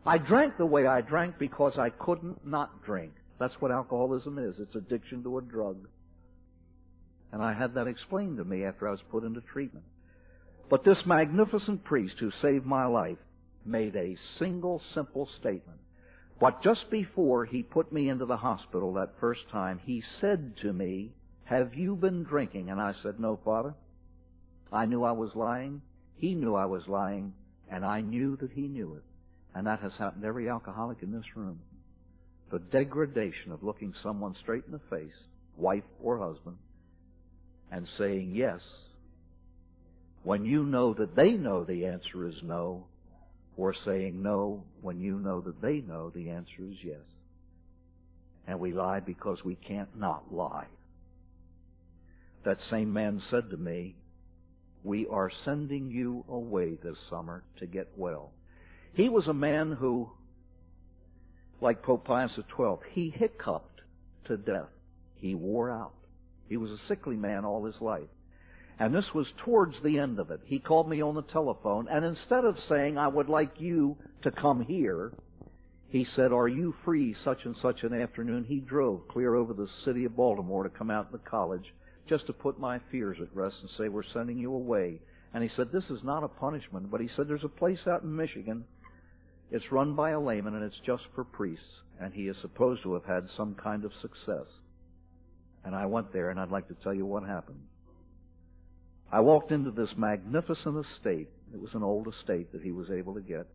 Speaker 2: I drank the way I drank because I couldn't not drink. That's what alcoholism is. It's addiction to a drug. And I had that explained to me after I was put into treatment. But this magnificent priest who saved my life made a single simple statement. But just before he put me into the hospital that first time, he said to me, "Have you been drinking?" And I said, "No, Father." I knew I was lying. He knew I was lying. And I knew that he knew it. And that has happened to every alcoholic in this room. The degradation of looking someone straight in the face, wife or husband, and saying yes, when you know that they know the answer is no, or saying no when you know that they know the answer is yes. And we lie because we can't not lie. That same man said to me, "We are sending you away this summer to get well." He was a man who, like Pope Pius XII, he hiccuped to death. He wore out. He was a sickly man all his life. And this was towards the end of it. He called me on the telephone, and instead of saying, "I would like you to come here," he said, "Are you free such and such an afternoon?" He drove clear over the city of Baltimore to come out to the college just to put my fears at rest and say, "We're sending you away." And he said, "This is not a punishment," but he said, "There's a place out in Michigan. It's run by a layman, and it's just for priests." And he is supposed to have had some kind of success. And I went there, and I'd like to tell you what happened. I walked into this magnificent estate. It was an old estate that he was able to get.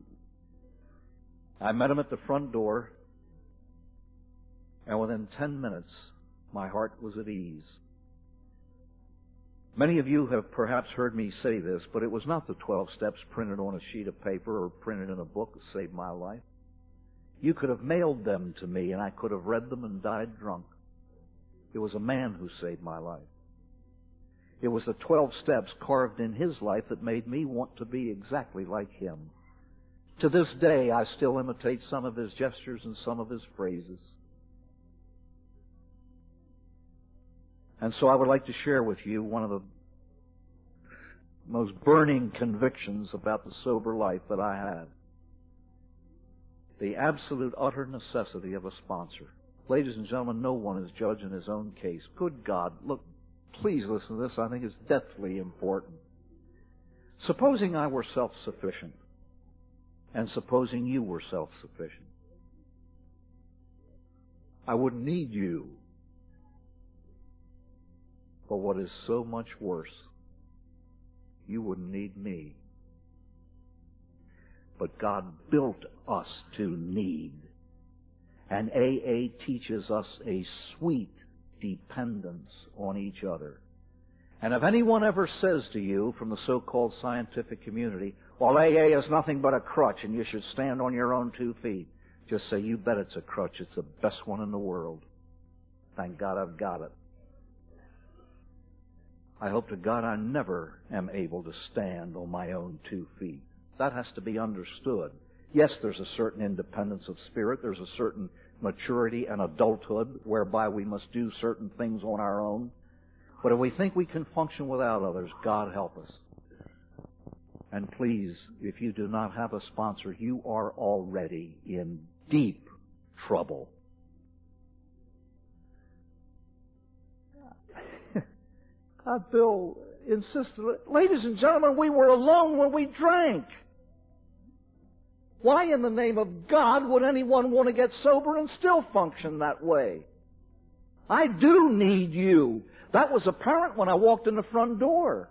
Speaker 2: I met him at the front door, and within 10 minutes, my heart was at ease. Many of you have perhaps heard me say this, but it was not the 12 steps printed on a sheet of paper or printed in a book that saved my life. You could have mailed them to me, and I could have read them and died drunk. It was a man who saved my life. It was the 12 steps carved in his life that made me want to be exactly like him. To this day, I still imitate some of his gestures and some of his phrases. And so I would like to share with you one of the most burning convictions about the sober life that I had. The absolute, utter necessity of a sponsor. Ladies and gentlemen, no one is judge in his own case. Good God, look, please listen to this. I think it's deathly important. Supposing I were self-sufficient, and supposing you were self-sufficient, I wouldn't need you. But what is so much worse, you wouldn't need me. But God built us to need. And AA teaches us a sweet dependence on each other. And if anyone ever says to you from the so-called scientific community, "Well, AA is nothing but a crutch and you should stand on your own 2 feet," just say, "You bet it's a crutch. It's the best one in the world. Thank God I've got it." I hope to God I never am able to stand on my own 2 feet. That has to be understood. Yes, there's a certain independence of spirit. There's a certain maturity and adulthood whereby we must do certain things on our own. But if we think we can function without others, God help us. And please, if you do not have a sponsor, you are already in deep trouble. Bill insisted, "Ladies and gentlemen, we were alone when we drank. Why in the name of God would anyone want to get sober and still function that way? I do need you." That was apparent when I walked in the front door.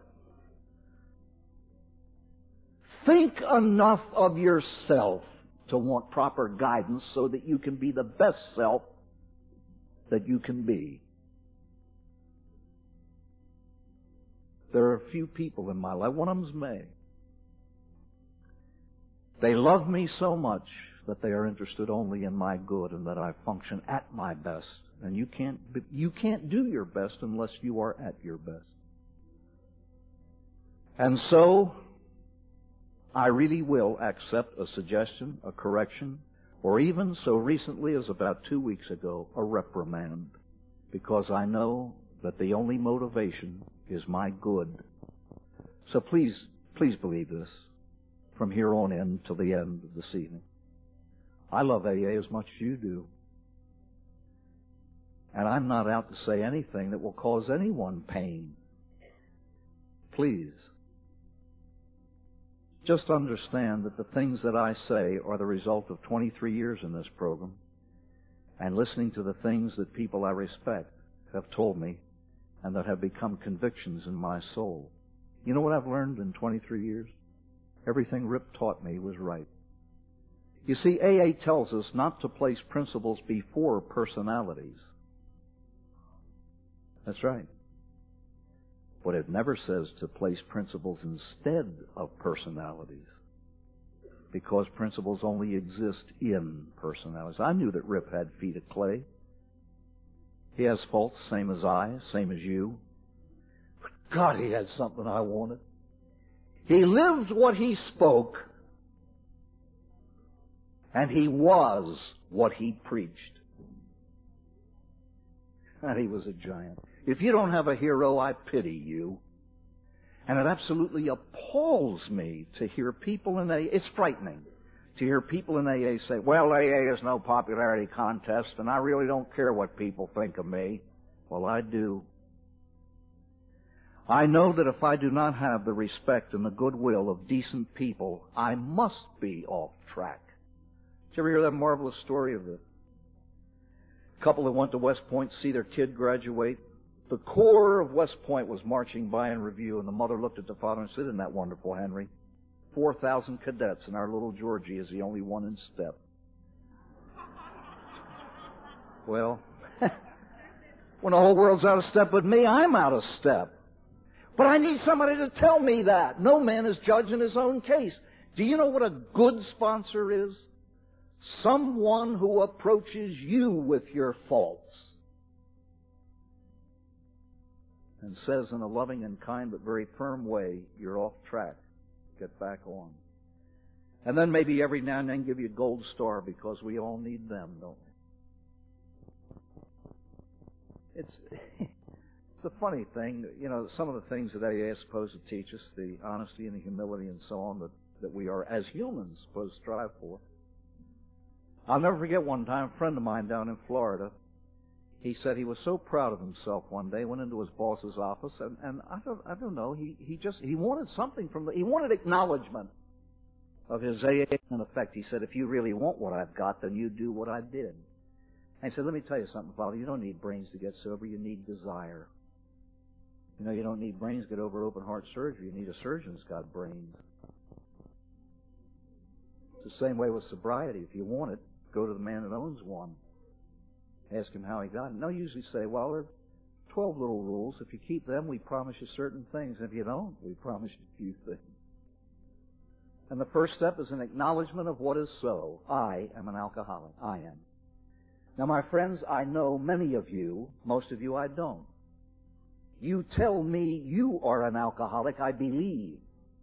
Speaker 2: Think enough of yourself to want proper guidance so that you can be the best self that you can be. There are a few people in my life, one of them's May. They love me so much that they are interested only in my good and that I function at my best. And you can't do your best unless you are at your best. And so, I really will accept a suggestion, a correction, or even so recently as about 2 weeks ago, a reprimand, because I know that the only motivation is my good. So please believe this from here on in till the end of this evening. I love AA as much as you do. And I'm not out to say anything that will cause anyone pain. Please, just understand that the things that I say are the result of 23 years in this program and listening to the things that people I respect have told me and that have become convictions in my soul. You know what I've learned in 23 years? Everything Rip taught me was right. You see, AA tells us not to place principles before personalities. That's right. But it never says to place principles instead of personalities, because principles only exist in personalities. I knew that Rip had feet of clay. He has faults, same as I, same as you. But God, he had something I wanted. He lived what he spoke, and he was what he preached. And he was a giant. If you don't have a hero, I pity you. And it absolutely appalls me to hear people in AA, it's frightening, to hear people in AA say, well, AA is no popularity contest, and I really don't care what people think of me. Well, I do. I know that if I do not have the respect and the goodwill of decent people, I must be off track. Did you ever hear that marvelous story of the couple that went to West Point to see their kid graduate? The core of West Point was marching by in review, and the mother looked at the father and said, isn't that wonderful, Henry? 4,000 cadets, and our little Georgie is the only one in step. Well, when the whole world's out of step with me, I'm out of step. But I need somebody to tell me that. No man is judge in his own case. Do you know what a good sponsor is? Someone who approaches you with your faults and says in a loving and kind but very firm way, you're off track. Get back on. And then maybe every now and then give you a gold star, because we all need them, don't we? It's a funny thing. You know, some of the things that AA is supposed to teach us, the honesty and the humility and so on, that we are, as humans, supposed to strive for. I'll never forget one time, a friend of mine down in Florida, he said he was so proud of himself one day, went into his boss's office, and I don't know, he wanted something he wanted acknowledgement of his AA. In effect, he said, if you really want what I've got, then you do what I did. And he said, let me tell you something, Father, you don't need brains to get sober, you need desire. You know, you don't need brains to get over open heart surgery, you need a surgeon who's got brains. It's the same way with sobriety. If you want it, go to the man that owns one. Ask him how he got it. And they'll usually say, well, there are 12 little rules. If you keep them, we promise you certain things. If you don't, we promise you a few things. And the first step is an acknowledgement of what is so. I am an alcoholic. I am. Now, my friends, I know many of you. Most of you I don't. You tell me you are an alcoholic, I believe.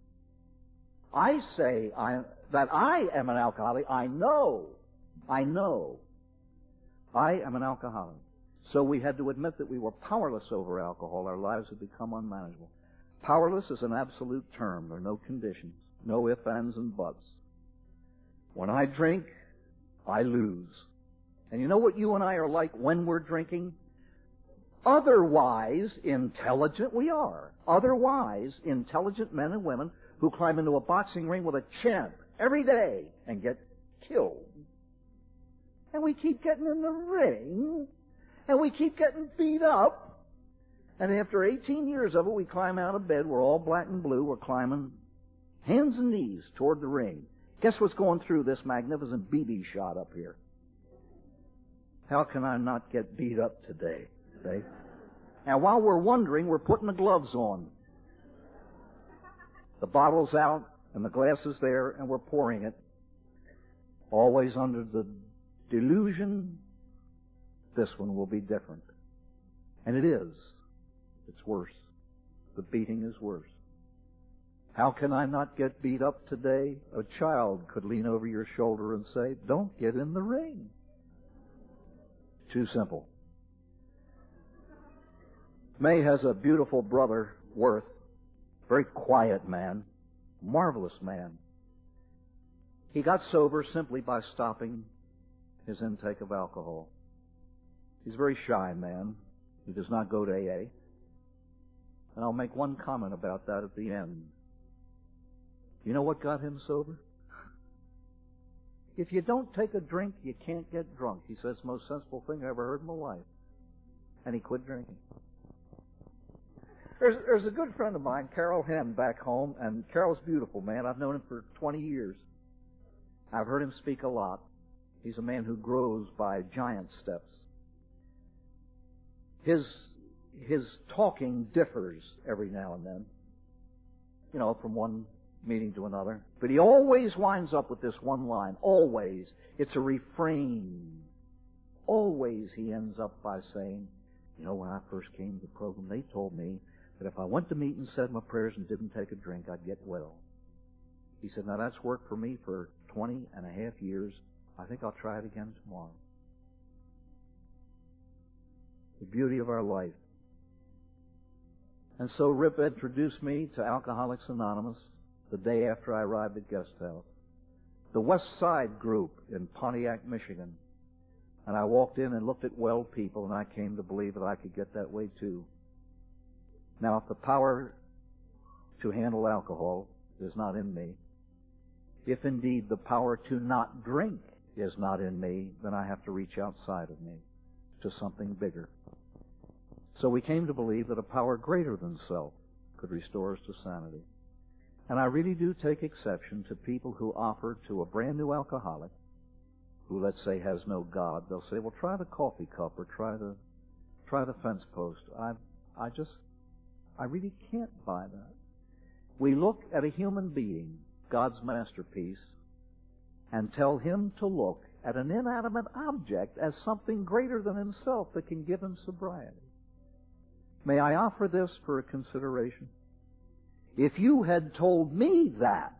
Speaker 2: I say that I am an alcoholic, I know. I am an alcoholic. So we had to admit that we were powerless over alcohol. Our lives had become unmanageable. Powerless is an absolute term. There are no conditions, no ifs, ands, and buts. When I drink, I lose. And you know what you and I are like when we're drinking? Otherwise intelligent we are. Otherwise intelligent men and women who climb into a boxing ring with a champ every day and get killed. And we keep getting in the ring, and we keep getting beat up, and after 18 years of it, we climb out of bed, we're all black and blue, we're climbing hands and knees toward the ring. Guess what's going through this magnificent BB shot up here? How can I not get beat up today? See? And while we're wondering, we're putting the gloves on. The bottle's out, and the glass is there, and we're pouring it. Always under the delusion, this one will be different. And it is. It's worse. The beating is worse. How can I not get beat up today? A child could lean over your shoulder and say, don't get in the ring. Too simple. May has a beautiful brother, Worth, very quiet man, marvelous man. He got sober simply by stopping his intake of alcohol. He's a very shy man. He does not go to AA. And I'll make one comment about that at the end. You know what got him sober? If you don't take a drink, you can't get drunk. He says, most sensible thing I ever heard in my life. And he quit drinking. There's a good friend of mine, Carol Henn, back home, and Carol's a beautiful man. I've known him for 20 years. I've heard him speak a lot. He's a man who grows by giant steps. His talking differs every now and then, from one meeting to another. But he always winds up with this one line. Always. It's a refrain. Always he ends up by saying, when I first came to the program, they told me that if I went to meetings, said my prayers, and didn't take a drink, I'd get well. He said, now that's worked for me for 20 and a half years. I think I'll try it again tomorrow. The beauty of our life. And so Rip introduced me to Alcoholics Anonymous the day after I arrived at Guest House. The West Side group in Pontiac, Michigan. And I walked in and looked at well people, and I came to believe that I could get that way too. Now, if the power to handle alcohol is not in me, if indeed the power to not drink is not in me, then I have to reach outside of me to something bigger. So we came to believe that a power greater than self could restore us to sanity. And I really do take exception to people who offer to a brand new alcoholic, who let's say has no God, they'll say, well, try the coffee cup or try the fence post. I really can't buy that. We look at a human being, God's masterpiece, and tell him to look at an inanimate object as something greater than himself that can give him sobriety. May I offer this for a consideration? If you had told me that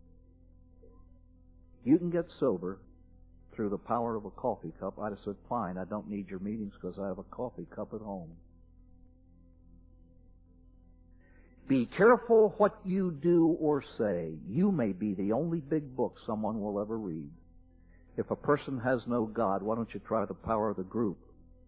Speaker 2: you can get sober through the power of a coffee cup, I'd have said, fine, I don't need your meetings because I have a coffee cup at home. Be careful what you do or say. You may be the only big book someone will ever read. If a person has no God, why don't you try the power of the group?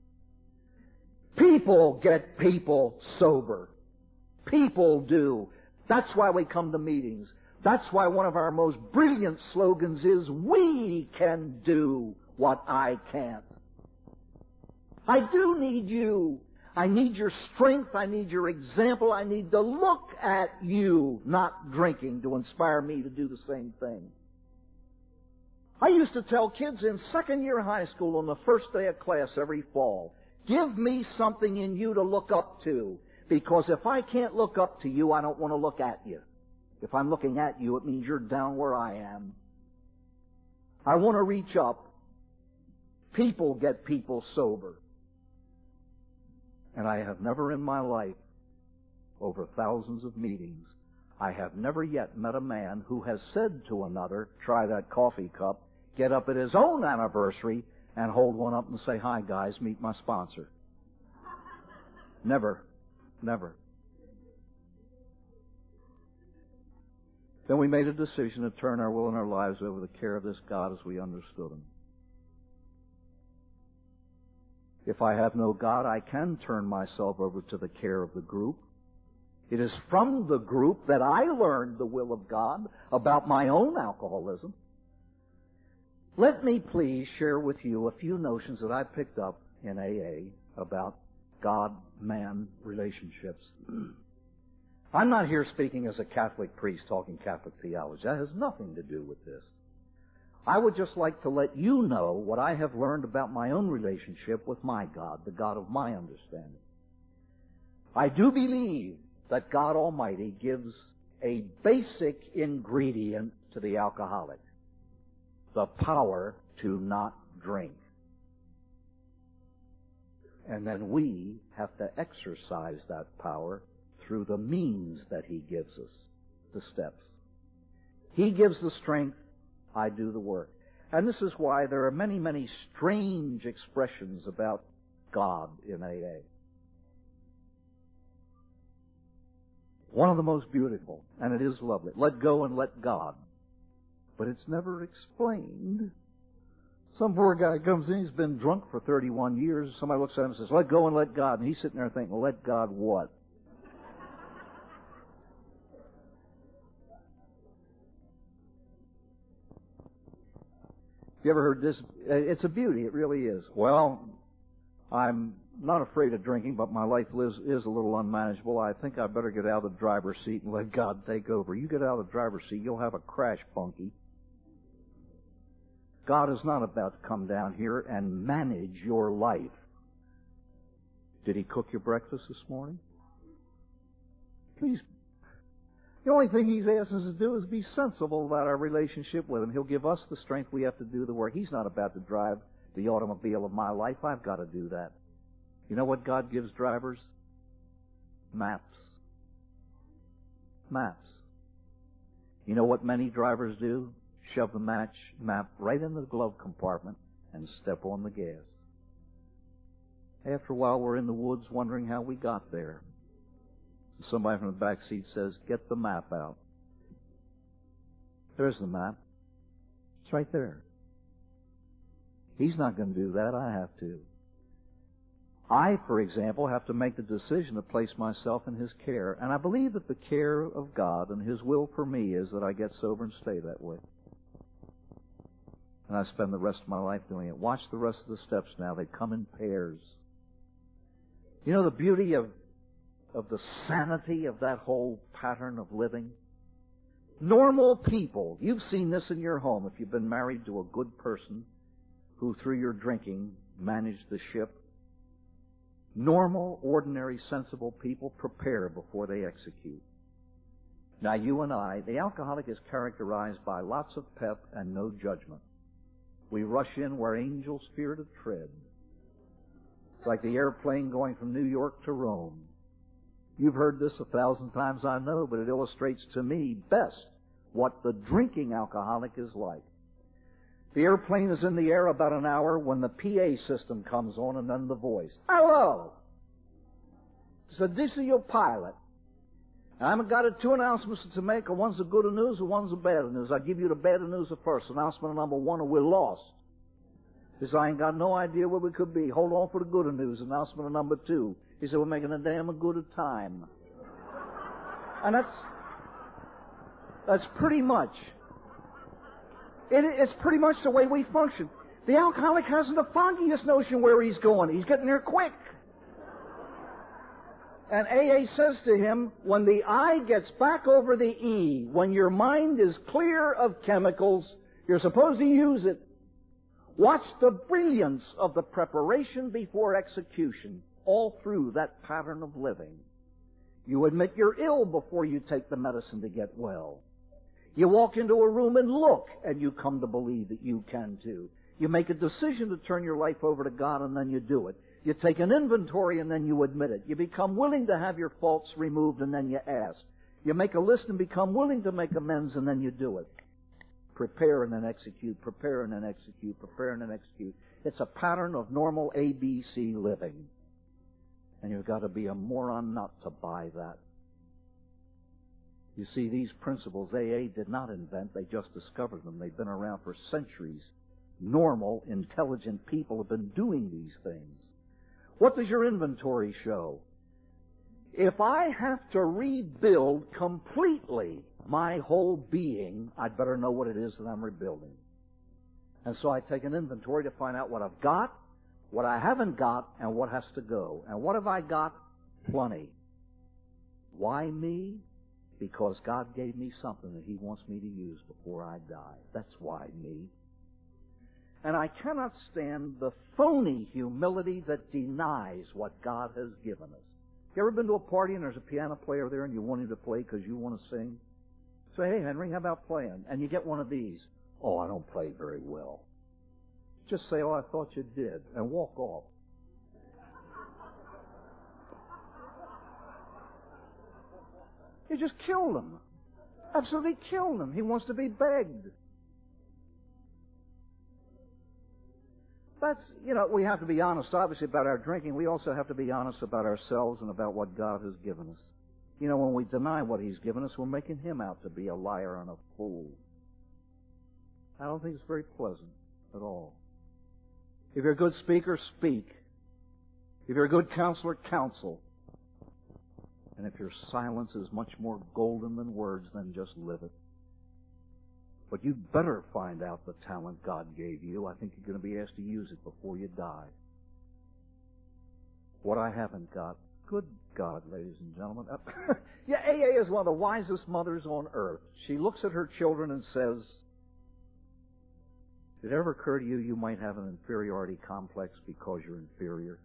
Speaker 2: People get people sober. People do. That's why we come to meetings. That's why one of our most brilliant slogans is, we can do what I can't. I do need you. I need your strength. I need your example. I need to look at you not drinking to inspire me to do the same thing. I used to tell kids in second year high school on the first day of class every fall, give me something in you to look up to, because if I can't look up to you, I don't want to look at you. If I'm looking at you, it means you're down where I am. I want to reach up. People get people sober. And I have never in my life, over thousands of meetings, I have never yet met a man who has said to another, try that coffee cup, get up at his own anniversary, and hold one up and say, hi guys, meet my sponsor. Never. Never. Then we made a decision to turn our will and our lives over to the care of this God as we understood Him. If I have no God, I can turn myself over to the care of the group. It is from the group that I learned the will of God about my own alcoholism. Let me please share with you a few notions that I picked up in AA about God-man relationships. I'm not here speaking as a Catholic priest talking Catholic theology. That has nothing to do with this. I would just like to let you know what I have learned about my own relationship with my God, the God of my understanding. I do believe that God Almighty gives a basic ingredient to the alcoholic, the power to not drink. And then we have to exercise that power through the means that He gives us, the steps. He gives the strength, I do the work. And this is why there are many, many strange expressions about God in AA. One of the most beautiful, and it is lovely, let go and let God. But it's never explained. Some poor guy comes in, he's been drunk for 31 years. Somebody looks at him and says, let go and let God. And he's sitting there thinking, let God what? You ever heard this? It's a beauty. It really is. Well, I'm not afraid of drinking, but my life is a little unmanageable. I think I better get out of the driver's seat and let God take over. You get out of the driver's seat, you'll have a crash, bunkie. God is not about to come down here and manage your life. Did He cook your breakfast this morning? Please. The only thing He's asked us to do is be sensible about our relationship with Him. He'll give us the strength we have to do the work. He's not about to drive the automobile of my life. I've got to do that. You know what God gives drivers? Maps. Maps. You know what many drivers do? Shove the map right in the glove compartment and step on the gas. After a while, we're in the woods wondering how we got there. Somebody from the back seat says, get the map out. There's the map. It's right there. He's not going to do that. I have to. I, for example, have to make the decision to place myself in His care. And I believe that the care of God and His will for me is that I get sober and stay that way. And I spend the rest of my life doing it. Watch the rest of the steps now. They come in pairs. You know the beauty of the sanity of that whole pattern of living? Normal people. You've seen this in your home if you've been married to a good person who, through your drinking, managed the ship. Normal, ordinary, sensible people prepare before they execute. Now, you and I, the alcoholic is characterized by lots of pep and no judgment. We rush in where angels fear to tread. It's like the airplane going from New York to Rome. You've heard this 1,000 times, I know, but it illustrates to me best what the drinking alcoholic is like. The airplane is in the air about an hour when the PA system comes on and then the voice. Hello! So this is your pilot. I've got two announcements to make. One's the good news and one's the bad news. I'll give you the bad news first. Announcement number one, we're lost. He said, I ain't got no idea where we could be. Hold on for the good news. Announcement number two. He said, we're making a damn good time. And that's pretty much. It's pretty much the way we function. The alcoholic hasn't the foggiest notion where he's going. He's getting there quick. And AA says to him, when the I gets back over the E, when your mind is clear of chemicals, you're supposed to use it. Watch the brilliance of the preparation before execution all through that pattern of living. You admit you're ill before you take the medicine to get well. You walk into a room and look, and you come to believe that you can too. You make a decision to turn your life over to God, and then you do it. You take an inventory, and then you admit it. You become willing to have your faults removed, and then you ask. You make a list and become willing to make amends, and then you do it. Prepare and then execute, prepare and then execute, prepare and then execute. It's a pattern of normal ABC living. And you've got to be a moron not to buy that. You see, these principles AA did not invent. They just discovered them. They've been around for centuries. Normal, intelligent people have been doing these things. What does your inventory show? If I have to rebuild completely my whole being, I'd better know what it is that I'm rebuilding. And so I take an inventory to find out what I've got, what I haven't got, and what has to go. And what have I got? Plenty. Why me? Because God gave me something that He wants me to use before I die. That's why me. And I cannot stand the phony humility that denies what God has given us. You ever been to a party and there's a piano player there and you want him to play because you want to sing? Say, hey, Henry, how about playing? And you get one of these. Oh, I don't play very well. Just say, oh, I thought you did, and walk off. You just killed him. Absolutely killed him. He wants to be begged. That's, we have to be honest, obviously, about our drinking. We also have to be honest about ourselves and about what God has given us. When we deny what He's given us, we're making Him out to be a liar and a fool. I don't think it's very pleasant at all. If you're a good speaker, speak. If you're a good counselor, counsel. And if your silence is much more golden than words, then just live it. But you'd better find out the talent God gave you. I think you're going to be asked to use it before you die. What I haven't got, good God, ladies and gentlemen. Yeah, AA is one of the wisest mothers on earth. She looks at her children and says, did it ever occur to you you might have an inferiority complex because you're inferior?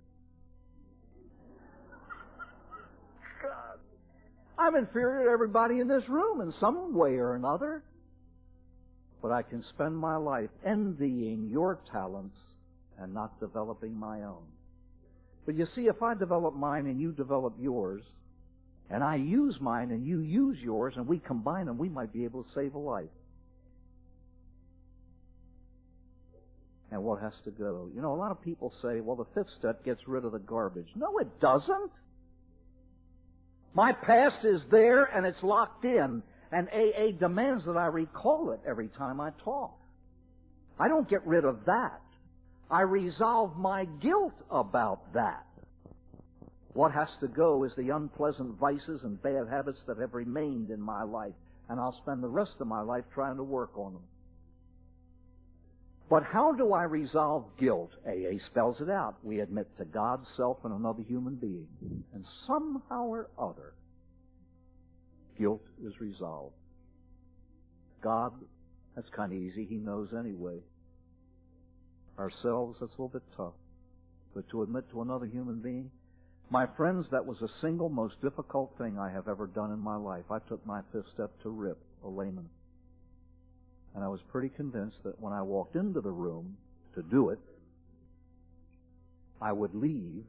Speaker 2: God, I'm inferior to everybody in this room in some way or another. But I can spend my life envying your talents and not developing my own. But you see, if I develop mine and you develop yours, and I use mine and you use yours, and we combine them, we might be able to save a life. And what has to go? You know, a lot of people say, well, the fifth step gets rid of the garbage. No, it doesn't. My past is there and it's locked in. And AA demands that I recall it every time I talk. I don't get rid of that. I resolve my guilt about that. What has to go is the unpleasant vices and bad habits that have remained in my life. And I'll spend the rest of my life trying to work on them. But how do I resolve guilt? AA spells it out. We admit to God, self, and another human being. And somehow or other, guilt is resolved. God, that's kind of easy. He knows anyway. Ourselves, that's a little bit tough. But to admit to another human being, my friends, that was the single most difficult thing I have ever done in my life. I took my fifth step to Rip, a layman. And I was pretty convinced that when I walked into the room to do it, I would leave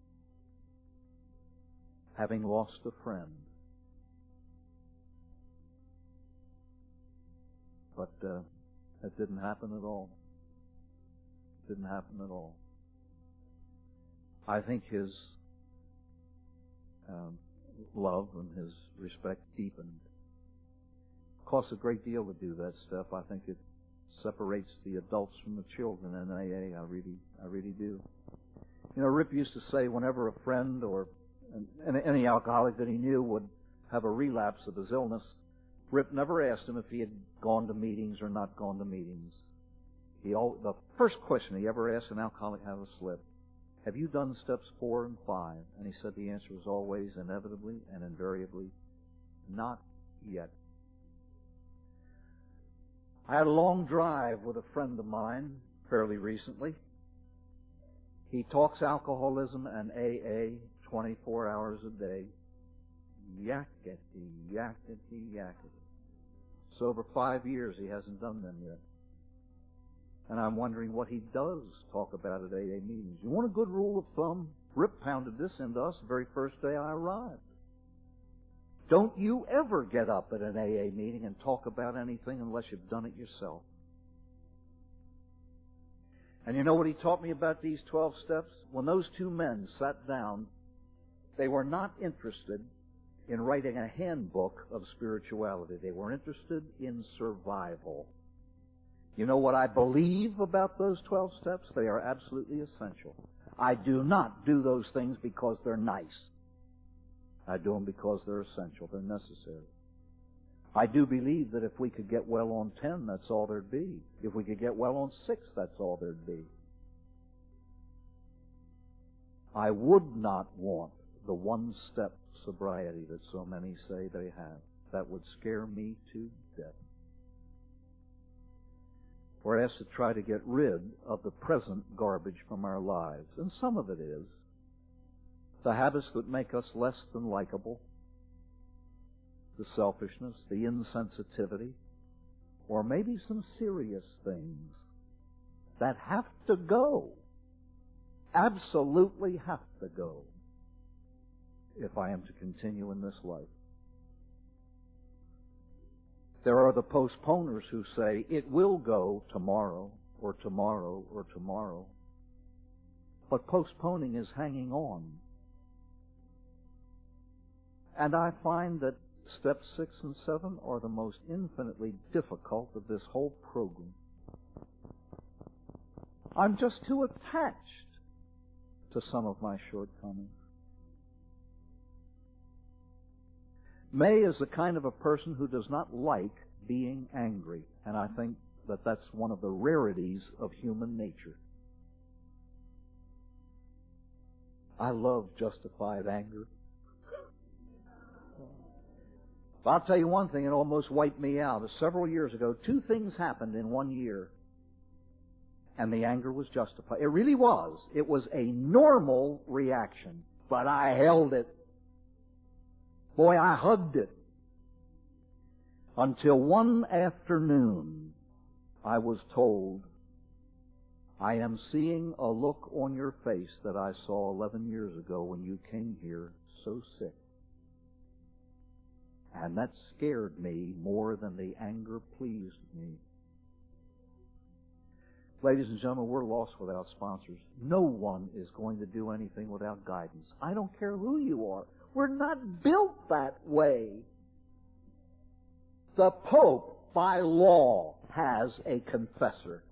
Speaker 2: having lost a friend. But that didn't happen at all. Didn't happen at all. I think his love and his respect deepened. It costs a great deal to do that stuff. I think it separates the adults from the children in AA. I really do. You know, Rip used to say whenever a friend or any alcoholic that he knew would have a relapse of his illness, Rip never asked him if he had gone to meetings or not gone to meetings. The first question he ever asked an alcoholic had a slip. Have you done steps 4 and 5? And he said the answer was always, inevitably and invariably, not yet. I had a long drive with a friend of mine fairly recently. He talks alcoholism and AA 24 hours a day. Yakety, yakety, yakety. So over 5 years he hasn't done them yet. And I'm wondering what he does talk about at AA meetings. You want a good rule of thumb? Rip pounded this into us the very first day I arrived. Don't you ever get up at an AA meeting and talk about anything unless you've done it yourself. And you know what he taught me about these 12 steps? When those two men sat down, they were not interested in writing a handbook of spirituality. They were interested in survival. You know what I believe about those 12 steps? They are absolutely essential. I do not do those things because they're nice. I do them because they're essential. They're necessary. I do believe that if we could get well on 10, that's all there'd be. If we could get well on 6, that's all there'd be. I would not want the one-step sobriety that so many say they have. That would scare me to death. We're asked to try to get rid of the present garbage from our lives. And some of it is the habits that make us less than likable, the selfishness, the insensitivity, or maybe some serious things that have to go, absolutely have to go, if I am to continue in this life. There are the postponers who say, it will go tomorrow, or tomorrow, or tomorrow. But postponing is hanging on. And I find that steps 6 and 7 are the most infinitely difficult of this whole program. I'm just too attached to some of my shortcomings. May is the kind of a person who does not like being angry, and I think that that's one of the rarities of human nature. I love justified anger. But I'll tell you one thing, it almost wiped me out. Several years ago, 2 things happened in 1 year, and the anger was justified. It really was. It was a normal reaction, but I held it. Boy, I hugged it. Until one afternoon, I was told, I am seeing a look on your face that I saw 11 years ago when you came here so sick. And that scared me more than the anger pleased me. Ladies and gentlemen, we're lost without sponsors. No one is going to do anything without guidance. I don't care who you are. We're not built that way. The Pope, by law, has a confessor.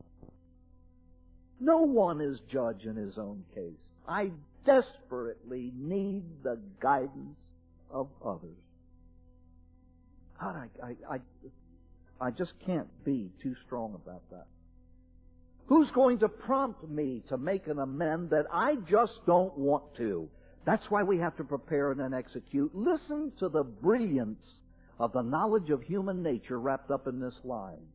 Speaker 2: No one is judge in his own case. I desperately need the guidance of others. God, I just can't be too strong about that. Who's going to prompt me to make an amend that I just don't want to? That's why we have to prepare and then execute. Listen to the brilliance of the knowledge of human nature wrapped up in this line.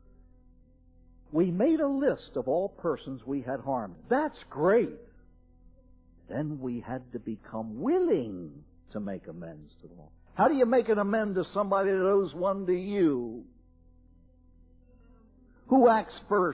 Speaker 2: We made a list of all persons we had harmed. That's great. Then we had to become willing to make amends to them all. How do you make an amend to somebody that owes one to you? Who acts first?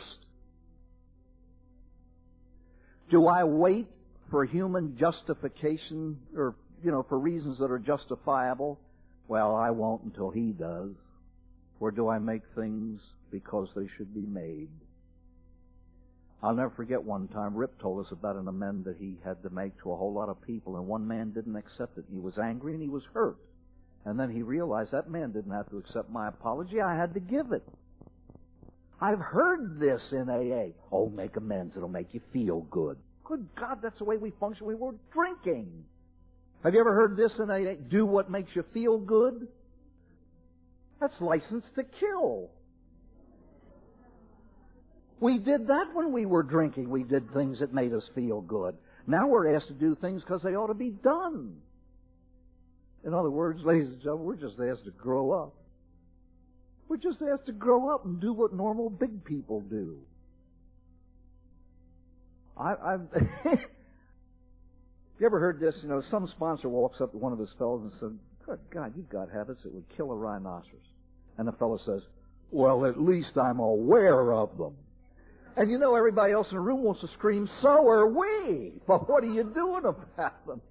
Speaker 2: Do I wait for human justification or, for reasons that are justifiable? Well, I won't until he does. Or do I make things because they should be made? I'll never forget one time Rip told us about an amend that he had to make to a whole lot of people, and one man didn't accept it. He was angry and he was hurt. And then he realized that man didn't have to accept my apology. I had to give it. I've heard this in AA. Oh, make amends. It'll make you feel good. Good God, that's the way we function. We were drinking. Have you ever heard this in AA? Do what makes you feel good? That's license to kill. We did that when we were drinking. We did things that made us feel good. Now we're asked to do things because they ought to be done. In other words, ladies and gentlemen, we're just asked to grow up. We're just asked to grow up and do what normal big people do. You ever heard this? Some sponsor walks up to one of his fellows and says, "Good God, you've got habits that would kill a rhinoceros." And the fellow says, "Well, at least I'm aware of them." And everybody else in the room wants to scream, "So are we!" But what are you doing about them?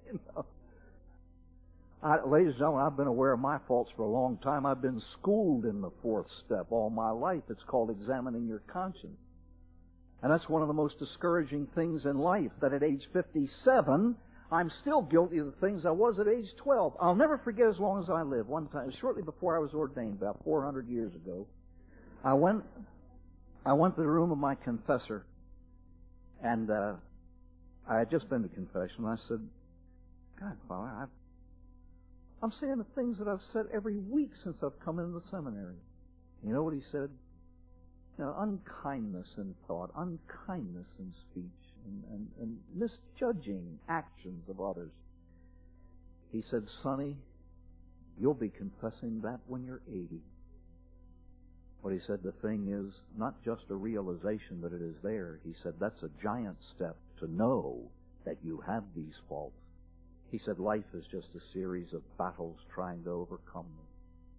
Speaker 2: Ladies and gentlemen, I've been aware of my faults for a long time. I've been schooled in the 4th step all my life. It's called examining your conscience. And that's one of the most discouraging things in life, that at age 57, I'm still guilty of the things I was at age 12. I'll never forget as long as I live. One time, shortly before I was ordained, about 400 years ago, I went to the room of my confessor, and I had just been to confession, and I said, "God, Father, I'm saying the things that I've said every week since I've come into the seminary." You know what he said? Unkindness in thought, unkindness in speech, and misjudging actions of others. He said, "Sonny, you'll be confessing that when you're 80. But he said the thing is not just a realization that it is there. He said that's a giant step to know that you have these faults. He said life is just a series of battles trying to overcome them.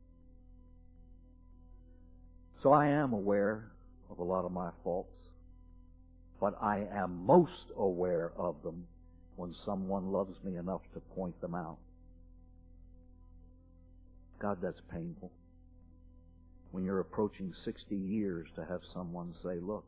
Speaker 2: So I am aware of a lot of my faults, but I am most aware of them when someone loves me enough to point them out. God, that's painful. When you're approaching 60 years to have someone say, "Look,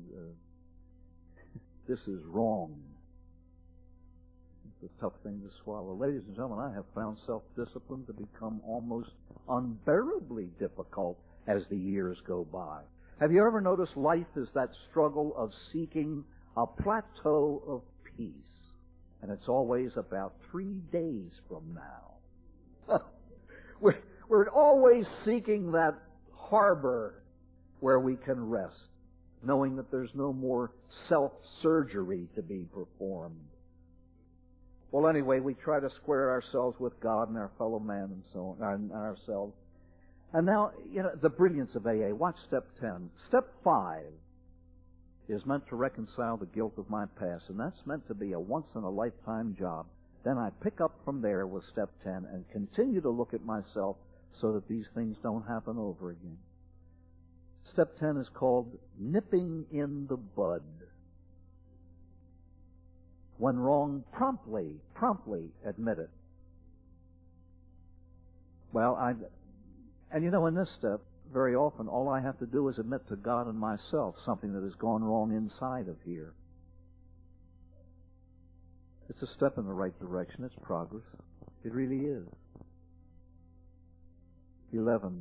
Speaker 2: this is wrong." It's a tough thing to swallow. Ladies and gentlemen, I have found self-discipline to become almost unbearably difficult as the years go by. Have you ever noticed life is that struggle of seeking a plateau of peace? And it's always about 3 days from now. We're always seeking that harbor where we can rest, knowing that there's no more self-surgery to be performed. Well, anyway, we try to square ourselves with God and our fellow man and so on, and ourselves. And now, the brilliance of AA. Watch step 10. Step 5 is meant to reconcile the guilt of my past, and that's meant to be a once-in-a-lifetime job. Then I pick up from there with step 10 and continue to look at myself so that these things don't happen over again. Step 10 is called nipping in the bud. When wrong, promptly admit it. Well, in this step, very often all I have to do is admit to God and myself something that has gone wrong inside of here. It's a step in the right direction. It's progress. It really is. 11.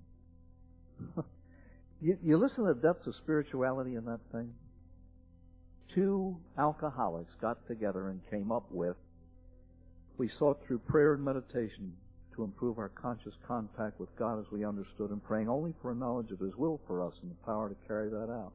Speaker 2: You listen to the depth of spirituality in that thing? 2 alcoholics got together and came up with, we sought through prayer and meditation to improve our conscious contact with God as we understood Him, praying only for a knowledge of His will for us and the power to carry that out.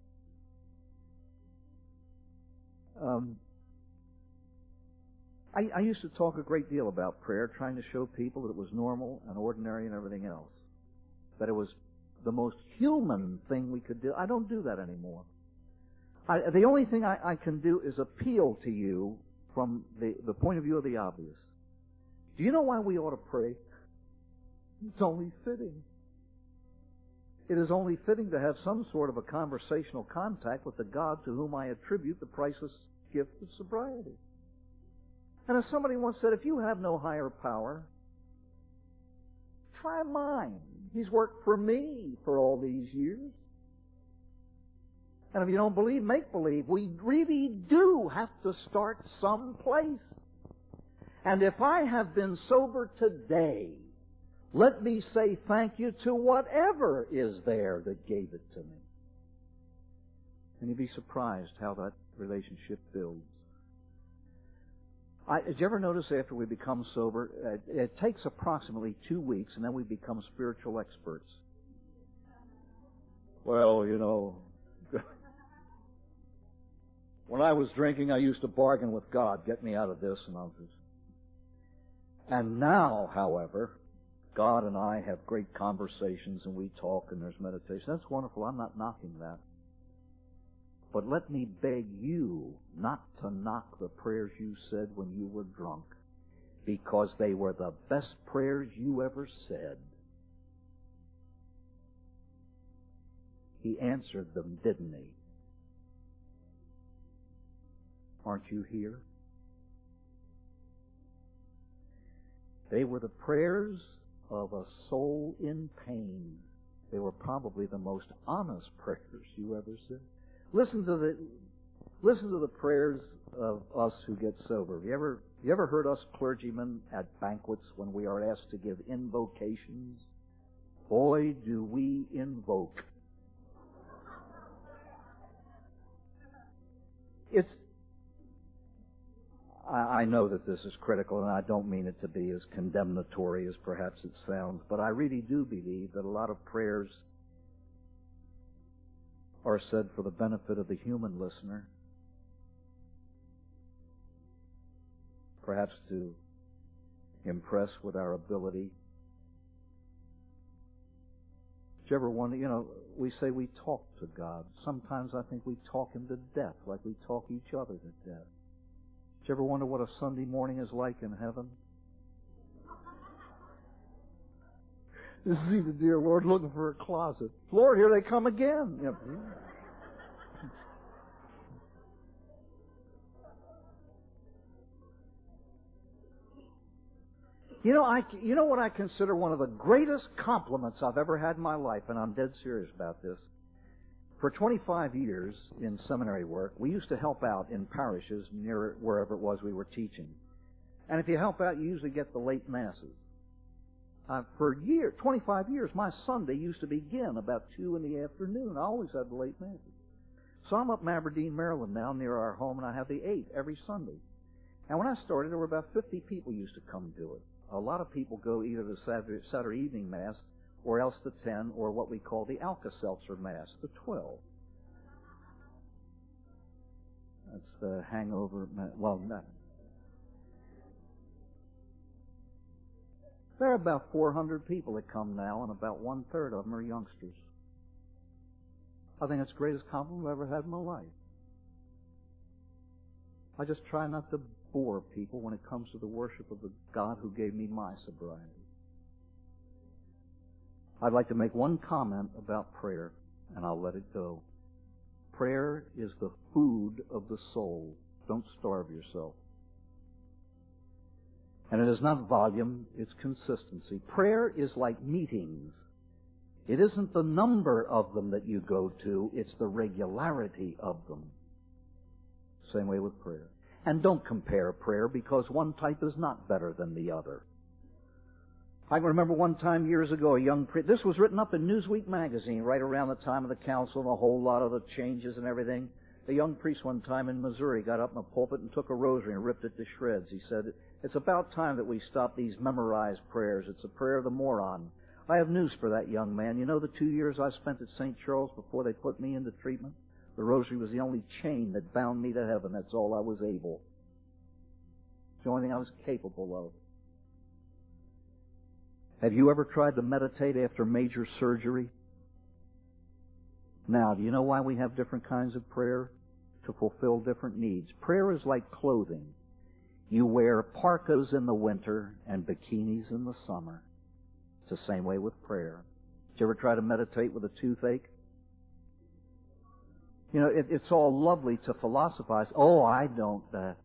Speaker 2: I used to talk a great deal about prayer, trying to show people that it was normal and ordinary and everything else. That it was the most human thing we could do. I don't do that anymore. The only thing I can do is appeal to you from the point of view of the obvious. Do you know why we ought to pray? It's only fitting. It is only fitting to have some sort of a conversational contact with the God to whom I attribute the priceless gift of sobriety. And as somebody once said, if you have no higher power, try mine. He's worked for me for all these years. And if you don't believe, make believe. We really do have to start someplace. And if I have been sober today, let me say thank you to whatever is there that gave it to me. And you'd be surprised how that relationship builds. Did you ever notice after we become sober, it takes approximately 2 weeks, and then we become spiritual experts? Well, when I was drinking, I used to bargain with God, get me out of this and others. And now, however, God and I have great conversations and we talk and there's meditation. That's wonderful. I'm not knocking that. But let me beg you not to knock the prayers you said when you were drunk, because they were the best prayers you ever said. He answered them, didn't he? Aren't you here? They were the prayers of a soul in pain. They were probably the most honest prayers you ever said. Listen to the prayers of us who get sober. You ever heard us clergymen at banquets when we are asked to give invocations? Boy, do we invoke. I know that this is critical, and I don't mean it to be as condemnatory as perhaps it sounds, but I really do believe that a lot of prayers are said for the benefit of the human listener, perhaps to impress with our ability. Did you ever wonder, we say we talk to God. Sometimes I think we talk Him to death, like we talk each other to death. Did you ever wonder what a Sunday morning is like in heaven? To see the dear Lord looking for a closet. Lord, here they come again. Yep. You know what I consider one of the greatest compliments I've ever had in my life, and I'm dead serious about this. For 25 years in seminary work, we used to help out in parishes near wherever it was we were teaching. And if you help out, you usually get the late masses. For 25 years, my Sunday used to begin about 2 in the afternoon. I always had the late Mass. So I'm up in Aberdeen, Maryland now, near our home, and I have the 8 every Sunday. And when I started, there were about 50 people used to come to it. A lot of people go either to Saturday evening Mass, or else the 10, or what we call the Alka-Seltzer Mass, the 12. That's the hangover. Well, no. There are about 400 people that come now, and about 1/3 of them are youngsters. I think that's the greatest compliment I've ever had in my life. I just try not to bore people when it comes to the worship of the God who gave me my sobriety. I'd like to make one comment about prayer, and I'll let it go. Prayer is the food of the soul. Don't starve yourself. And it is not volume, it's consistency. Prayer is like meetings. It isn't the number of them that you go to, it's the regularity of them. Same way with prayer. And don't compare prayer, because one type is not better than the other. I can remember one time years ago, a young priest, this was written up in Newsweek magazine right around the time of the council and a whole lot of the changes and everything. A young priest one time in Missouri got up in a pulpit and took a rosary and ripped it to shreds. He said, "It's about time that we stop these memorized prayers. It's a prayer of the moron." I have news for that young man. You know the 2 years I spent at St. Charles before they put me into treatment? The rosary was the only chain that bound me to heaven. That's all I was able. It's the only thing I was capable of. Have you ever tried to meditate after major surgery? Now, do you know why we have different kinds of prayer? To fulfill different needs. Prayer is like clothing. You wear parkas in the winter and bikinis in the summer. It's the same way with prayer. Did you ever try to meditate with a toothache? You know, it's all lovely to philosophize. Oh, I don't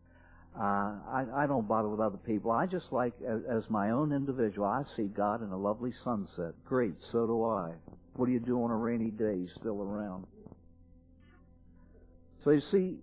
Speaker 2: bother with other people. I just like, as my own individual, I see God in a lovely sunset. Great, so do I. What do you do on a rainy day? He's still around. So you see,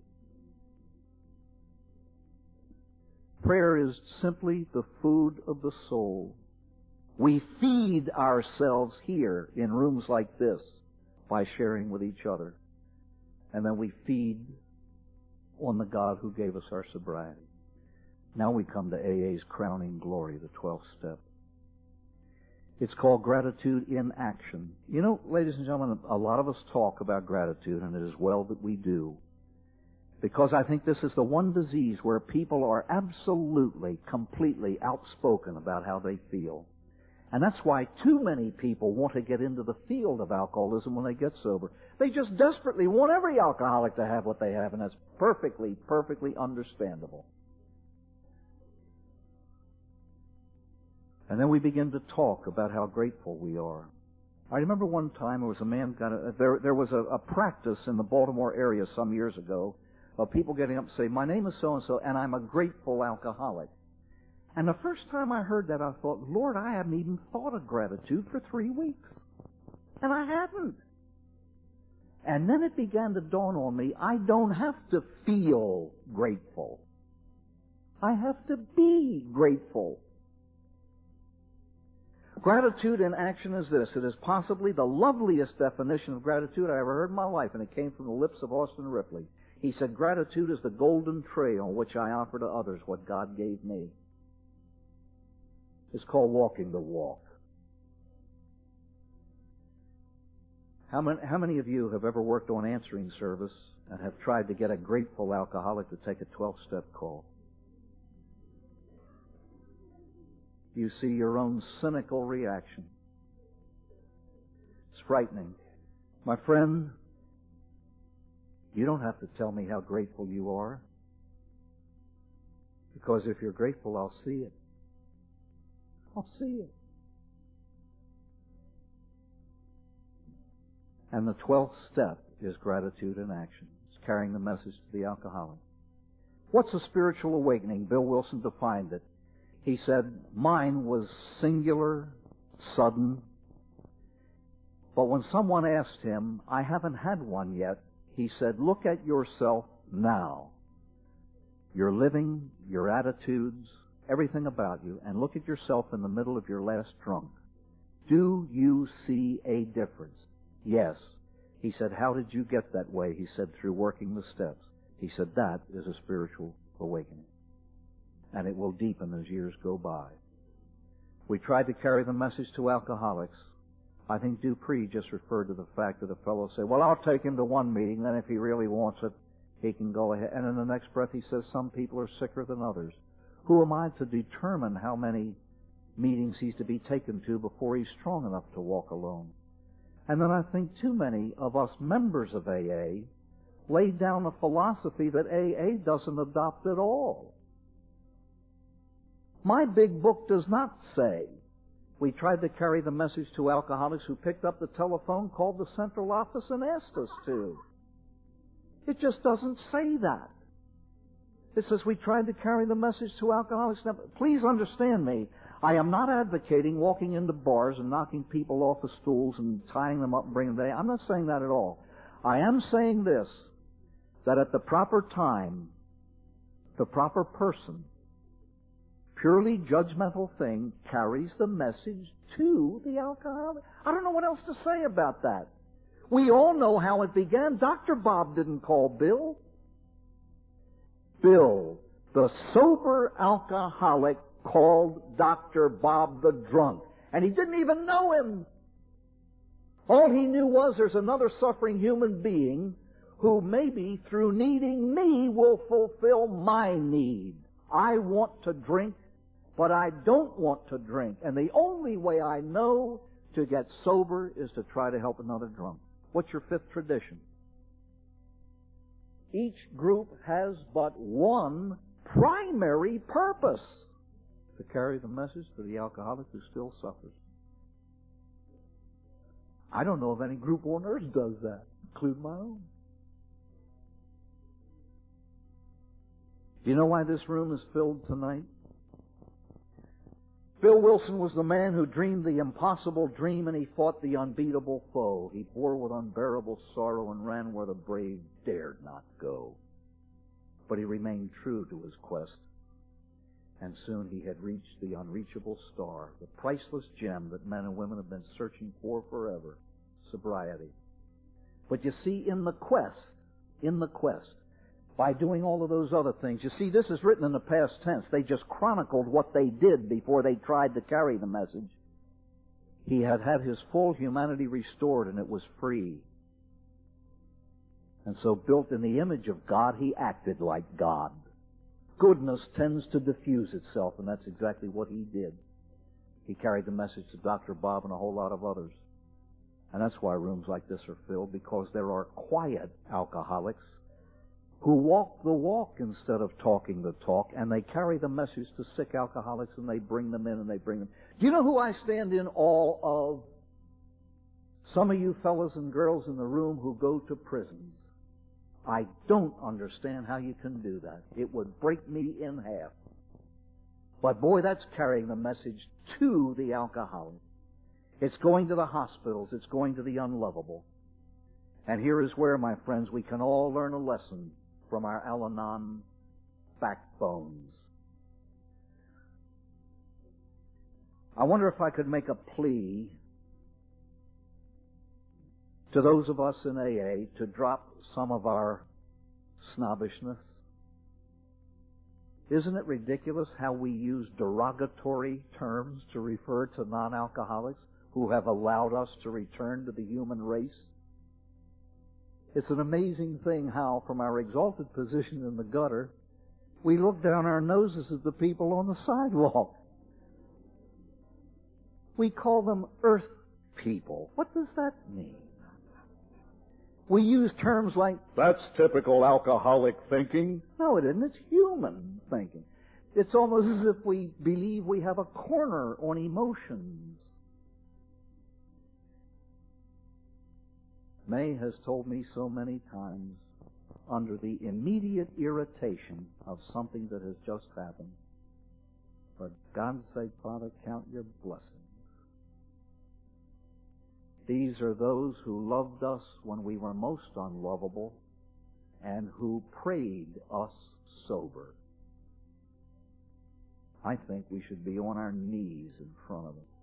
Speaker 2: prayer is simply the food of the soul. We feed ourselves here in rooms like this by sharing with each other. And then we feed on the God who gave us our sobriety. Now we come to AA's crowning glory, the 12th step. It's called gratitude in action. You know, ladies and gentlemen, a lot of us talk about gratitude, and it is well that we do. Because I think this is the one disease where people are absolutely, completely outspoken about how they feel. And that's why too many people want to get into the field of alcoholism when they get sober. They just desperately want every alcoholic to have what they have, and that's perfectly, perfectly understandable. And then we begin to talk about how grateful we are. I remember one time there was a man there was a practice in the Baltimore area some years ago of people getting up and saying, "My name is so-and-so, and I'm a grateful alcoholic." And the first time I heard that, I thought, Lord, I haven't even thought of gratitude for 3 weeks. And I hadn't. And then it began to dawn on me, I don't have to feel grateful. I have to be grateful. Gratitude in action is this. It is possibly the loveliest definition of gratitude I ever heard in my life, and it came from the lips of Austin Ripley. He said, gratitude is the golden tray on which I offer to others what God gave me. It's called walking the walk. How many of you have ever worked on answering service and have tried to get a grateful alcoholic to take a 12-step call? You see your own cynical reaction. It's frightening. My friend, you don't have to tell me how grateful you are, because if you're grateful, I'll see it. I'll see it. And the 12th step is gratitude in action. It's carrying the message to the alcoholic. What's a spiritual awakening? Bill Wilson defined it. He said, mine was singular, sudden. But when someone asked him, I haven't had one yet, he said, look at yourself now. Your living, your attitudes, everything about you, and look at yourself in the middle of your last drunk. Do you see a difference? Yes. He said, how did you get that way? He said, through working the steps. He said, that is a spiritual awakening. And it will deepen as years go by. We tried to carry the message to alcoholics. I think Dupree just referred to the fact that a fellow said, well, I'll take him to one meeting, then if he really wants it, he can go ahead. And in the next breath he says, some people are sicker than others. Who am I to determine how many meetings he's to be taken to before he's strong enough to walk alone? And then I think too many of us members of AA laid down a philosophy that AA doesn't adopt at all. My big book does not say, we tried to carry the message to alcoholics who picked up the telephone, called the central office, and asked us to. It just doesn't say that. It says we tried to carry the message to alcoholics. Now, please understand me. I am not advocating walking into bars and knocking people off of stools and tying them up and bringing them down. I'm not saying that at all. I am saying this, that at the proper time, the proper person, purely judgmental thing, carries the message to the alcoholic. I don't know what else to say about that. We all know how it began. Dr. Bob didn't call Bill. Bill, the sober alcoholic, called Dr. Bob the drunk. And he didn't even know him. All he knew was there's another suffering human being who maybe through needing me will fulfill my need. I want to drink, but I don't want to drink. And the only way I know to get sober is to try to help another drunk. What's your fifth tradition? Each group has but one primary purpose: to carry the message to the alcoholic who still suffers. I don't know of any group on earth does that, including my own. Do you know why this room is filled tonight? Bill Wilson was the man who dreamed the impossible dream, and he fought the unbeatable foe. He bore with unbearable sorrow and ran where the brave dared not go. But he remained true to his quest, and soon he had reached the unreachable star, the priceless gem that men and women have been searching for forever: sobriety. But you see, in the quest, by doing all of those other things. You see, this is written in the past tense. They just chronicled what they did before they tried to carry the message. He had had his full humanity restored, and it was free. And so, built in the image of God, he acted like God. Goodness tends to diffuse itself, and that's exactly what he did. He carried the message to Dr. Bob and a whole lot of others. And that's why rooms like this are filled, because there are quiet alcoholics who walk the walk instead of talking the talk, and they carry the message to sick alcoholics, and they bring them in, and they bring them. Do you know who I stand in awe of? Some of you fellows and girls in the room who go to prisons. I don't understand how you can do that. It would break me in half. But boy, that's carrying the message to the alcoholic. It's going to the hospitals. It's going to the unlovable. And here is where, my friends, we can all learn a lesson from our Al-Anon backbones. I wonder if I could make a plea to those of us in AA to drop some of our snobbishness. Isn't it ridiculous how we use derogatory terms to refer to non-alcoholics who have allowed us to return to the human race? It's an amazing thing how, from our exalted position in the gutter, we look down our noses at the people on the sidewalk. We call them earth people. What does that mean? We use terms like, that's typical alcoholic thinking. No, it isn't. It's human thinking. It's almost as if we believe we have a corner on emotions. May has told me so many times, under the immediate irritation of something that has just happened, for God's sake, Father, count your blessings. These are those who loved us when we were most unlovable and who prayed us sober. I think we should be on our knees in front of it.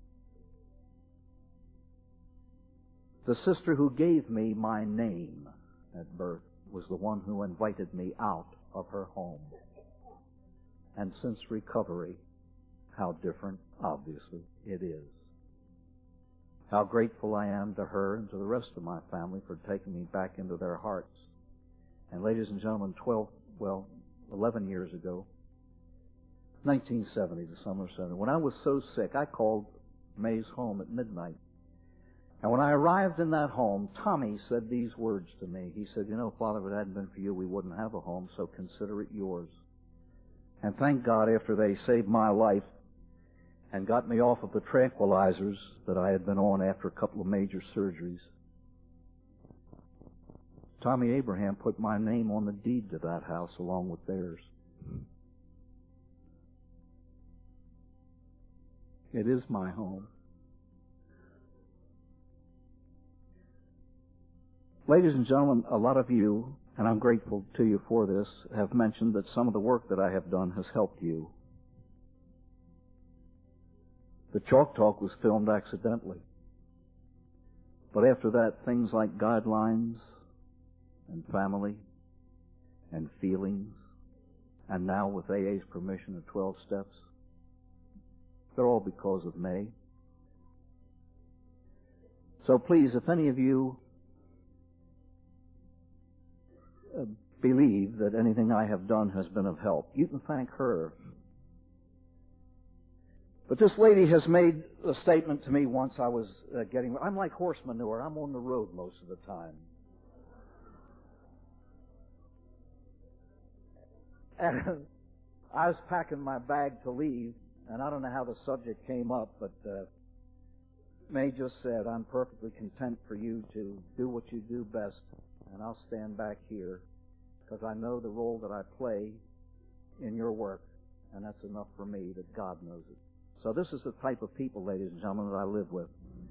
Speaker 2: The sister who gave me my name at birth was the one who invited me out of her home. And since recovery, how different, obviously, it is. How grateful I am to her and to the rest of my family for taking me back into their hearts. And ladies and gentlemen, 11 years ago, 1970, the summer of 70, when I was so sick, I called May's home at midnight. And when I arrived in that home, Tommy said these words to me. He said, "You know, Father, if it hadn't been for you, we wouldn't have a home, so consider it yours." And thank God, after they saved my life and got me off of the tranquilizers that I had been on after a couple of major surgeries, Tommy Abraham put my name on the deed to that house along with theirs. It is my home. Ladies and gentlemen, a lot of you, and I'm grateful to you for this, have mentioned that some of the work that I have done has helped you. The Chalk Talk was filmed accidentally. But after that, things like guidelines and family and feelings, and now with AA's permission, the 12 steps, they're all because of May. So please, if any of you believe that anything I have done has been of help, you can thank her. But this lady has made a statement to me once. I was I'm like horse manure. I'm on the road most of the time. And I was packing my bag to leave, and I don't know how the subject came up, but May just said, "I'm perfectly content for you to do what you do best, and I'll stand back here because I know the role that I play in your work, and that's enough for me that God knows it." So this is the type of people, ladies and gentlemen, that I live with.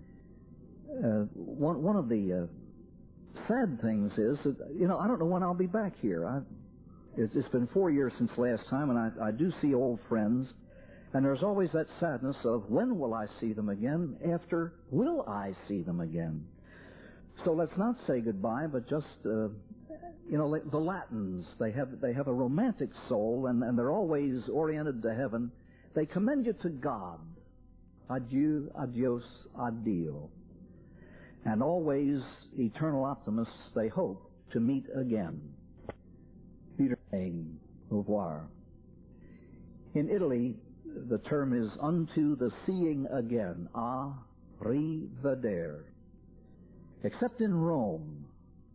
Speaker 2: One of the sad things is that, I don't know when I'll be back here. It's been 4 years since last time, and I do see old friends, and there's always that sadness of when will I see them again after will I see them again. So let's not say goodbye, but just, the Latins, they have a romantic soul, and they're always oriented to heaven. They commend you to God. Adieu, adios, addio. And always eternal optimists, they hope to meet again. Peter saying, au revoir. In Italy, the term is unto the seeing again, a rivedere. Except in Rome.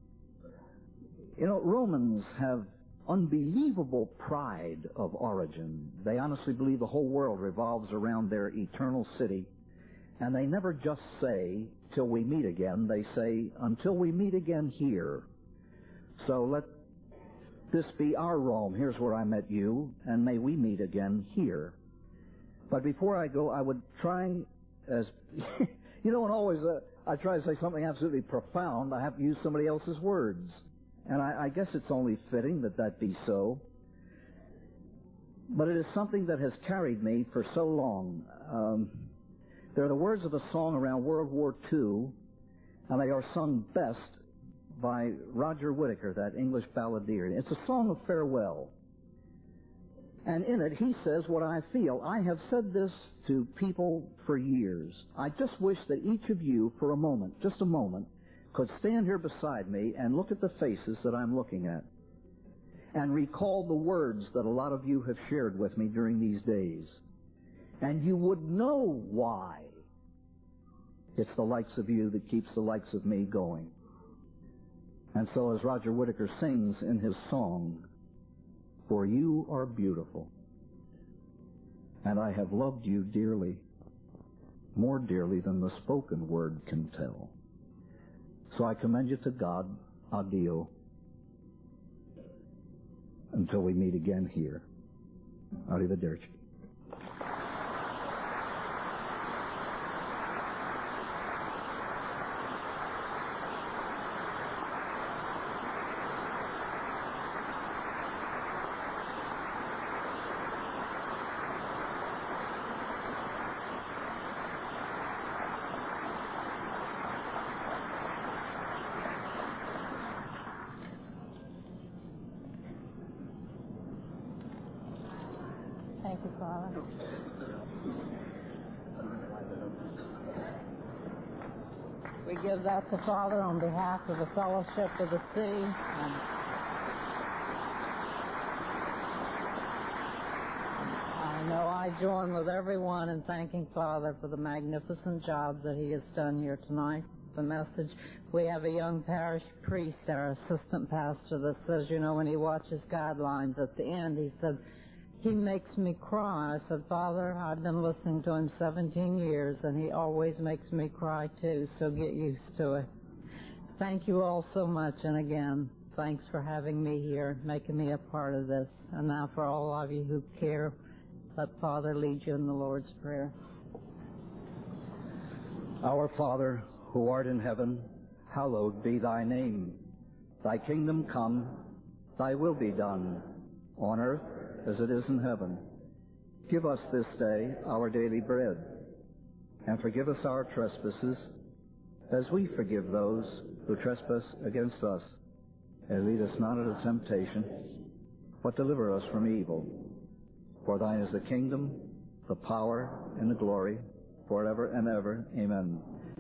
Speaker 2: Romans have unbelievable pride of origin. They honestly believe the whole world revolves around their eternal city. And they never just say, till we meet again. They say, until we meet again here. So let this be our Rome. Here's where I met you, and may we meet again here. But before I go, I would try as... and always I try to say something absolutely profound. I have to use somebody else's words. And I guess it's only fitting that be so. But it is something that has carried me for so long. They're the words of a song around World War II, and they are sung best by Roger Whittaker, that English balladeer. It's a song of farewell. And in it, he says what I feel. I have said this to people for years. I just wish that each of you, for a moment, just a moment, could stand here beside me and look at the faces that I'm looking at and recall the words that a lot of you have shared with me during these days. And you would know why. It's the likes of you that keeps the likes of me going. And so as Roger Whittaker sings in his song, for you are beautiful, and I have loved you dearly, more dearly than the spoken word can tell. So I commend you to God. Addio. Until we meet again here. Arrivederci.
Speaker 1: Thank you, Father. We give that to Father on behalf of the Fellowship of the Sea. I know I join with everyone in thanking Father for the magnificent job that he has done here tonight. The message, we have a young parish priest, our assistant pastor, that says, you know, when he watches guidelines at the end, he said, he makes me cry. I said, Father, I've been listening to him 17 years, and he always makes me cry too, so get used to it. Thank you all so much, and again, thanks for having me here, making me a part of this. And now for all of you who care, let Father lead you in the Lord's Prayer.
Speaker 2: Our Father, who art in heaven, hallowed be thy name. Thy kingdom come, thy will be done, on earth as it is in heaven. Give us this day our daily bread, and forgive us our trespasses, as we forgive those who trespass against us. And lead us not into temptation, but deliver us from evil. For thine is the kingdom, the power, and the glory, forever and ever. Amen.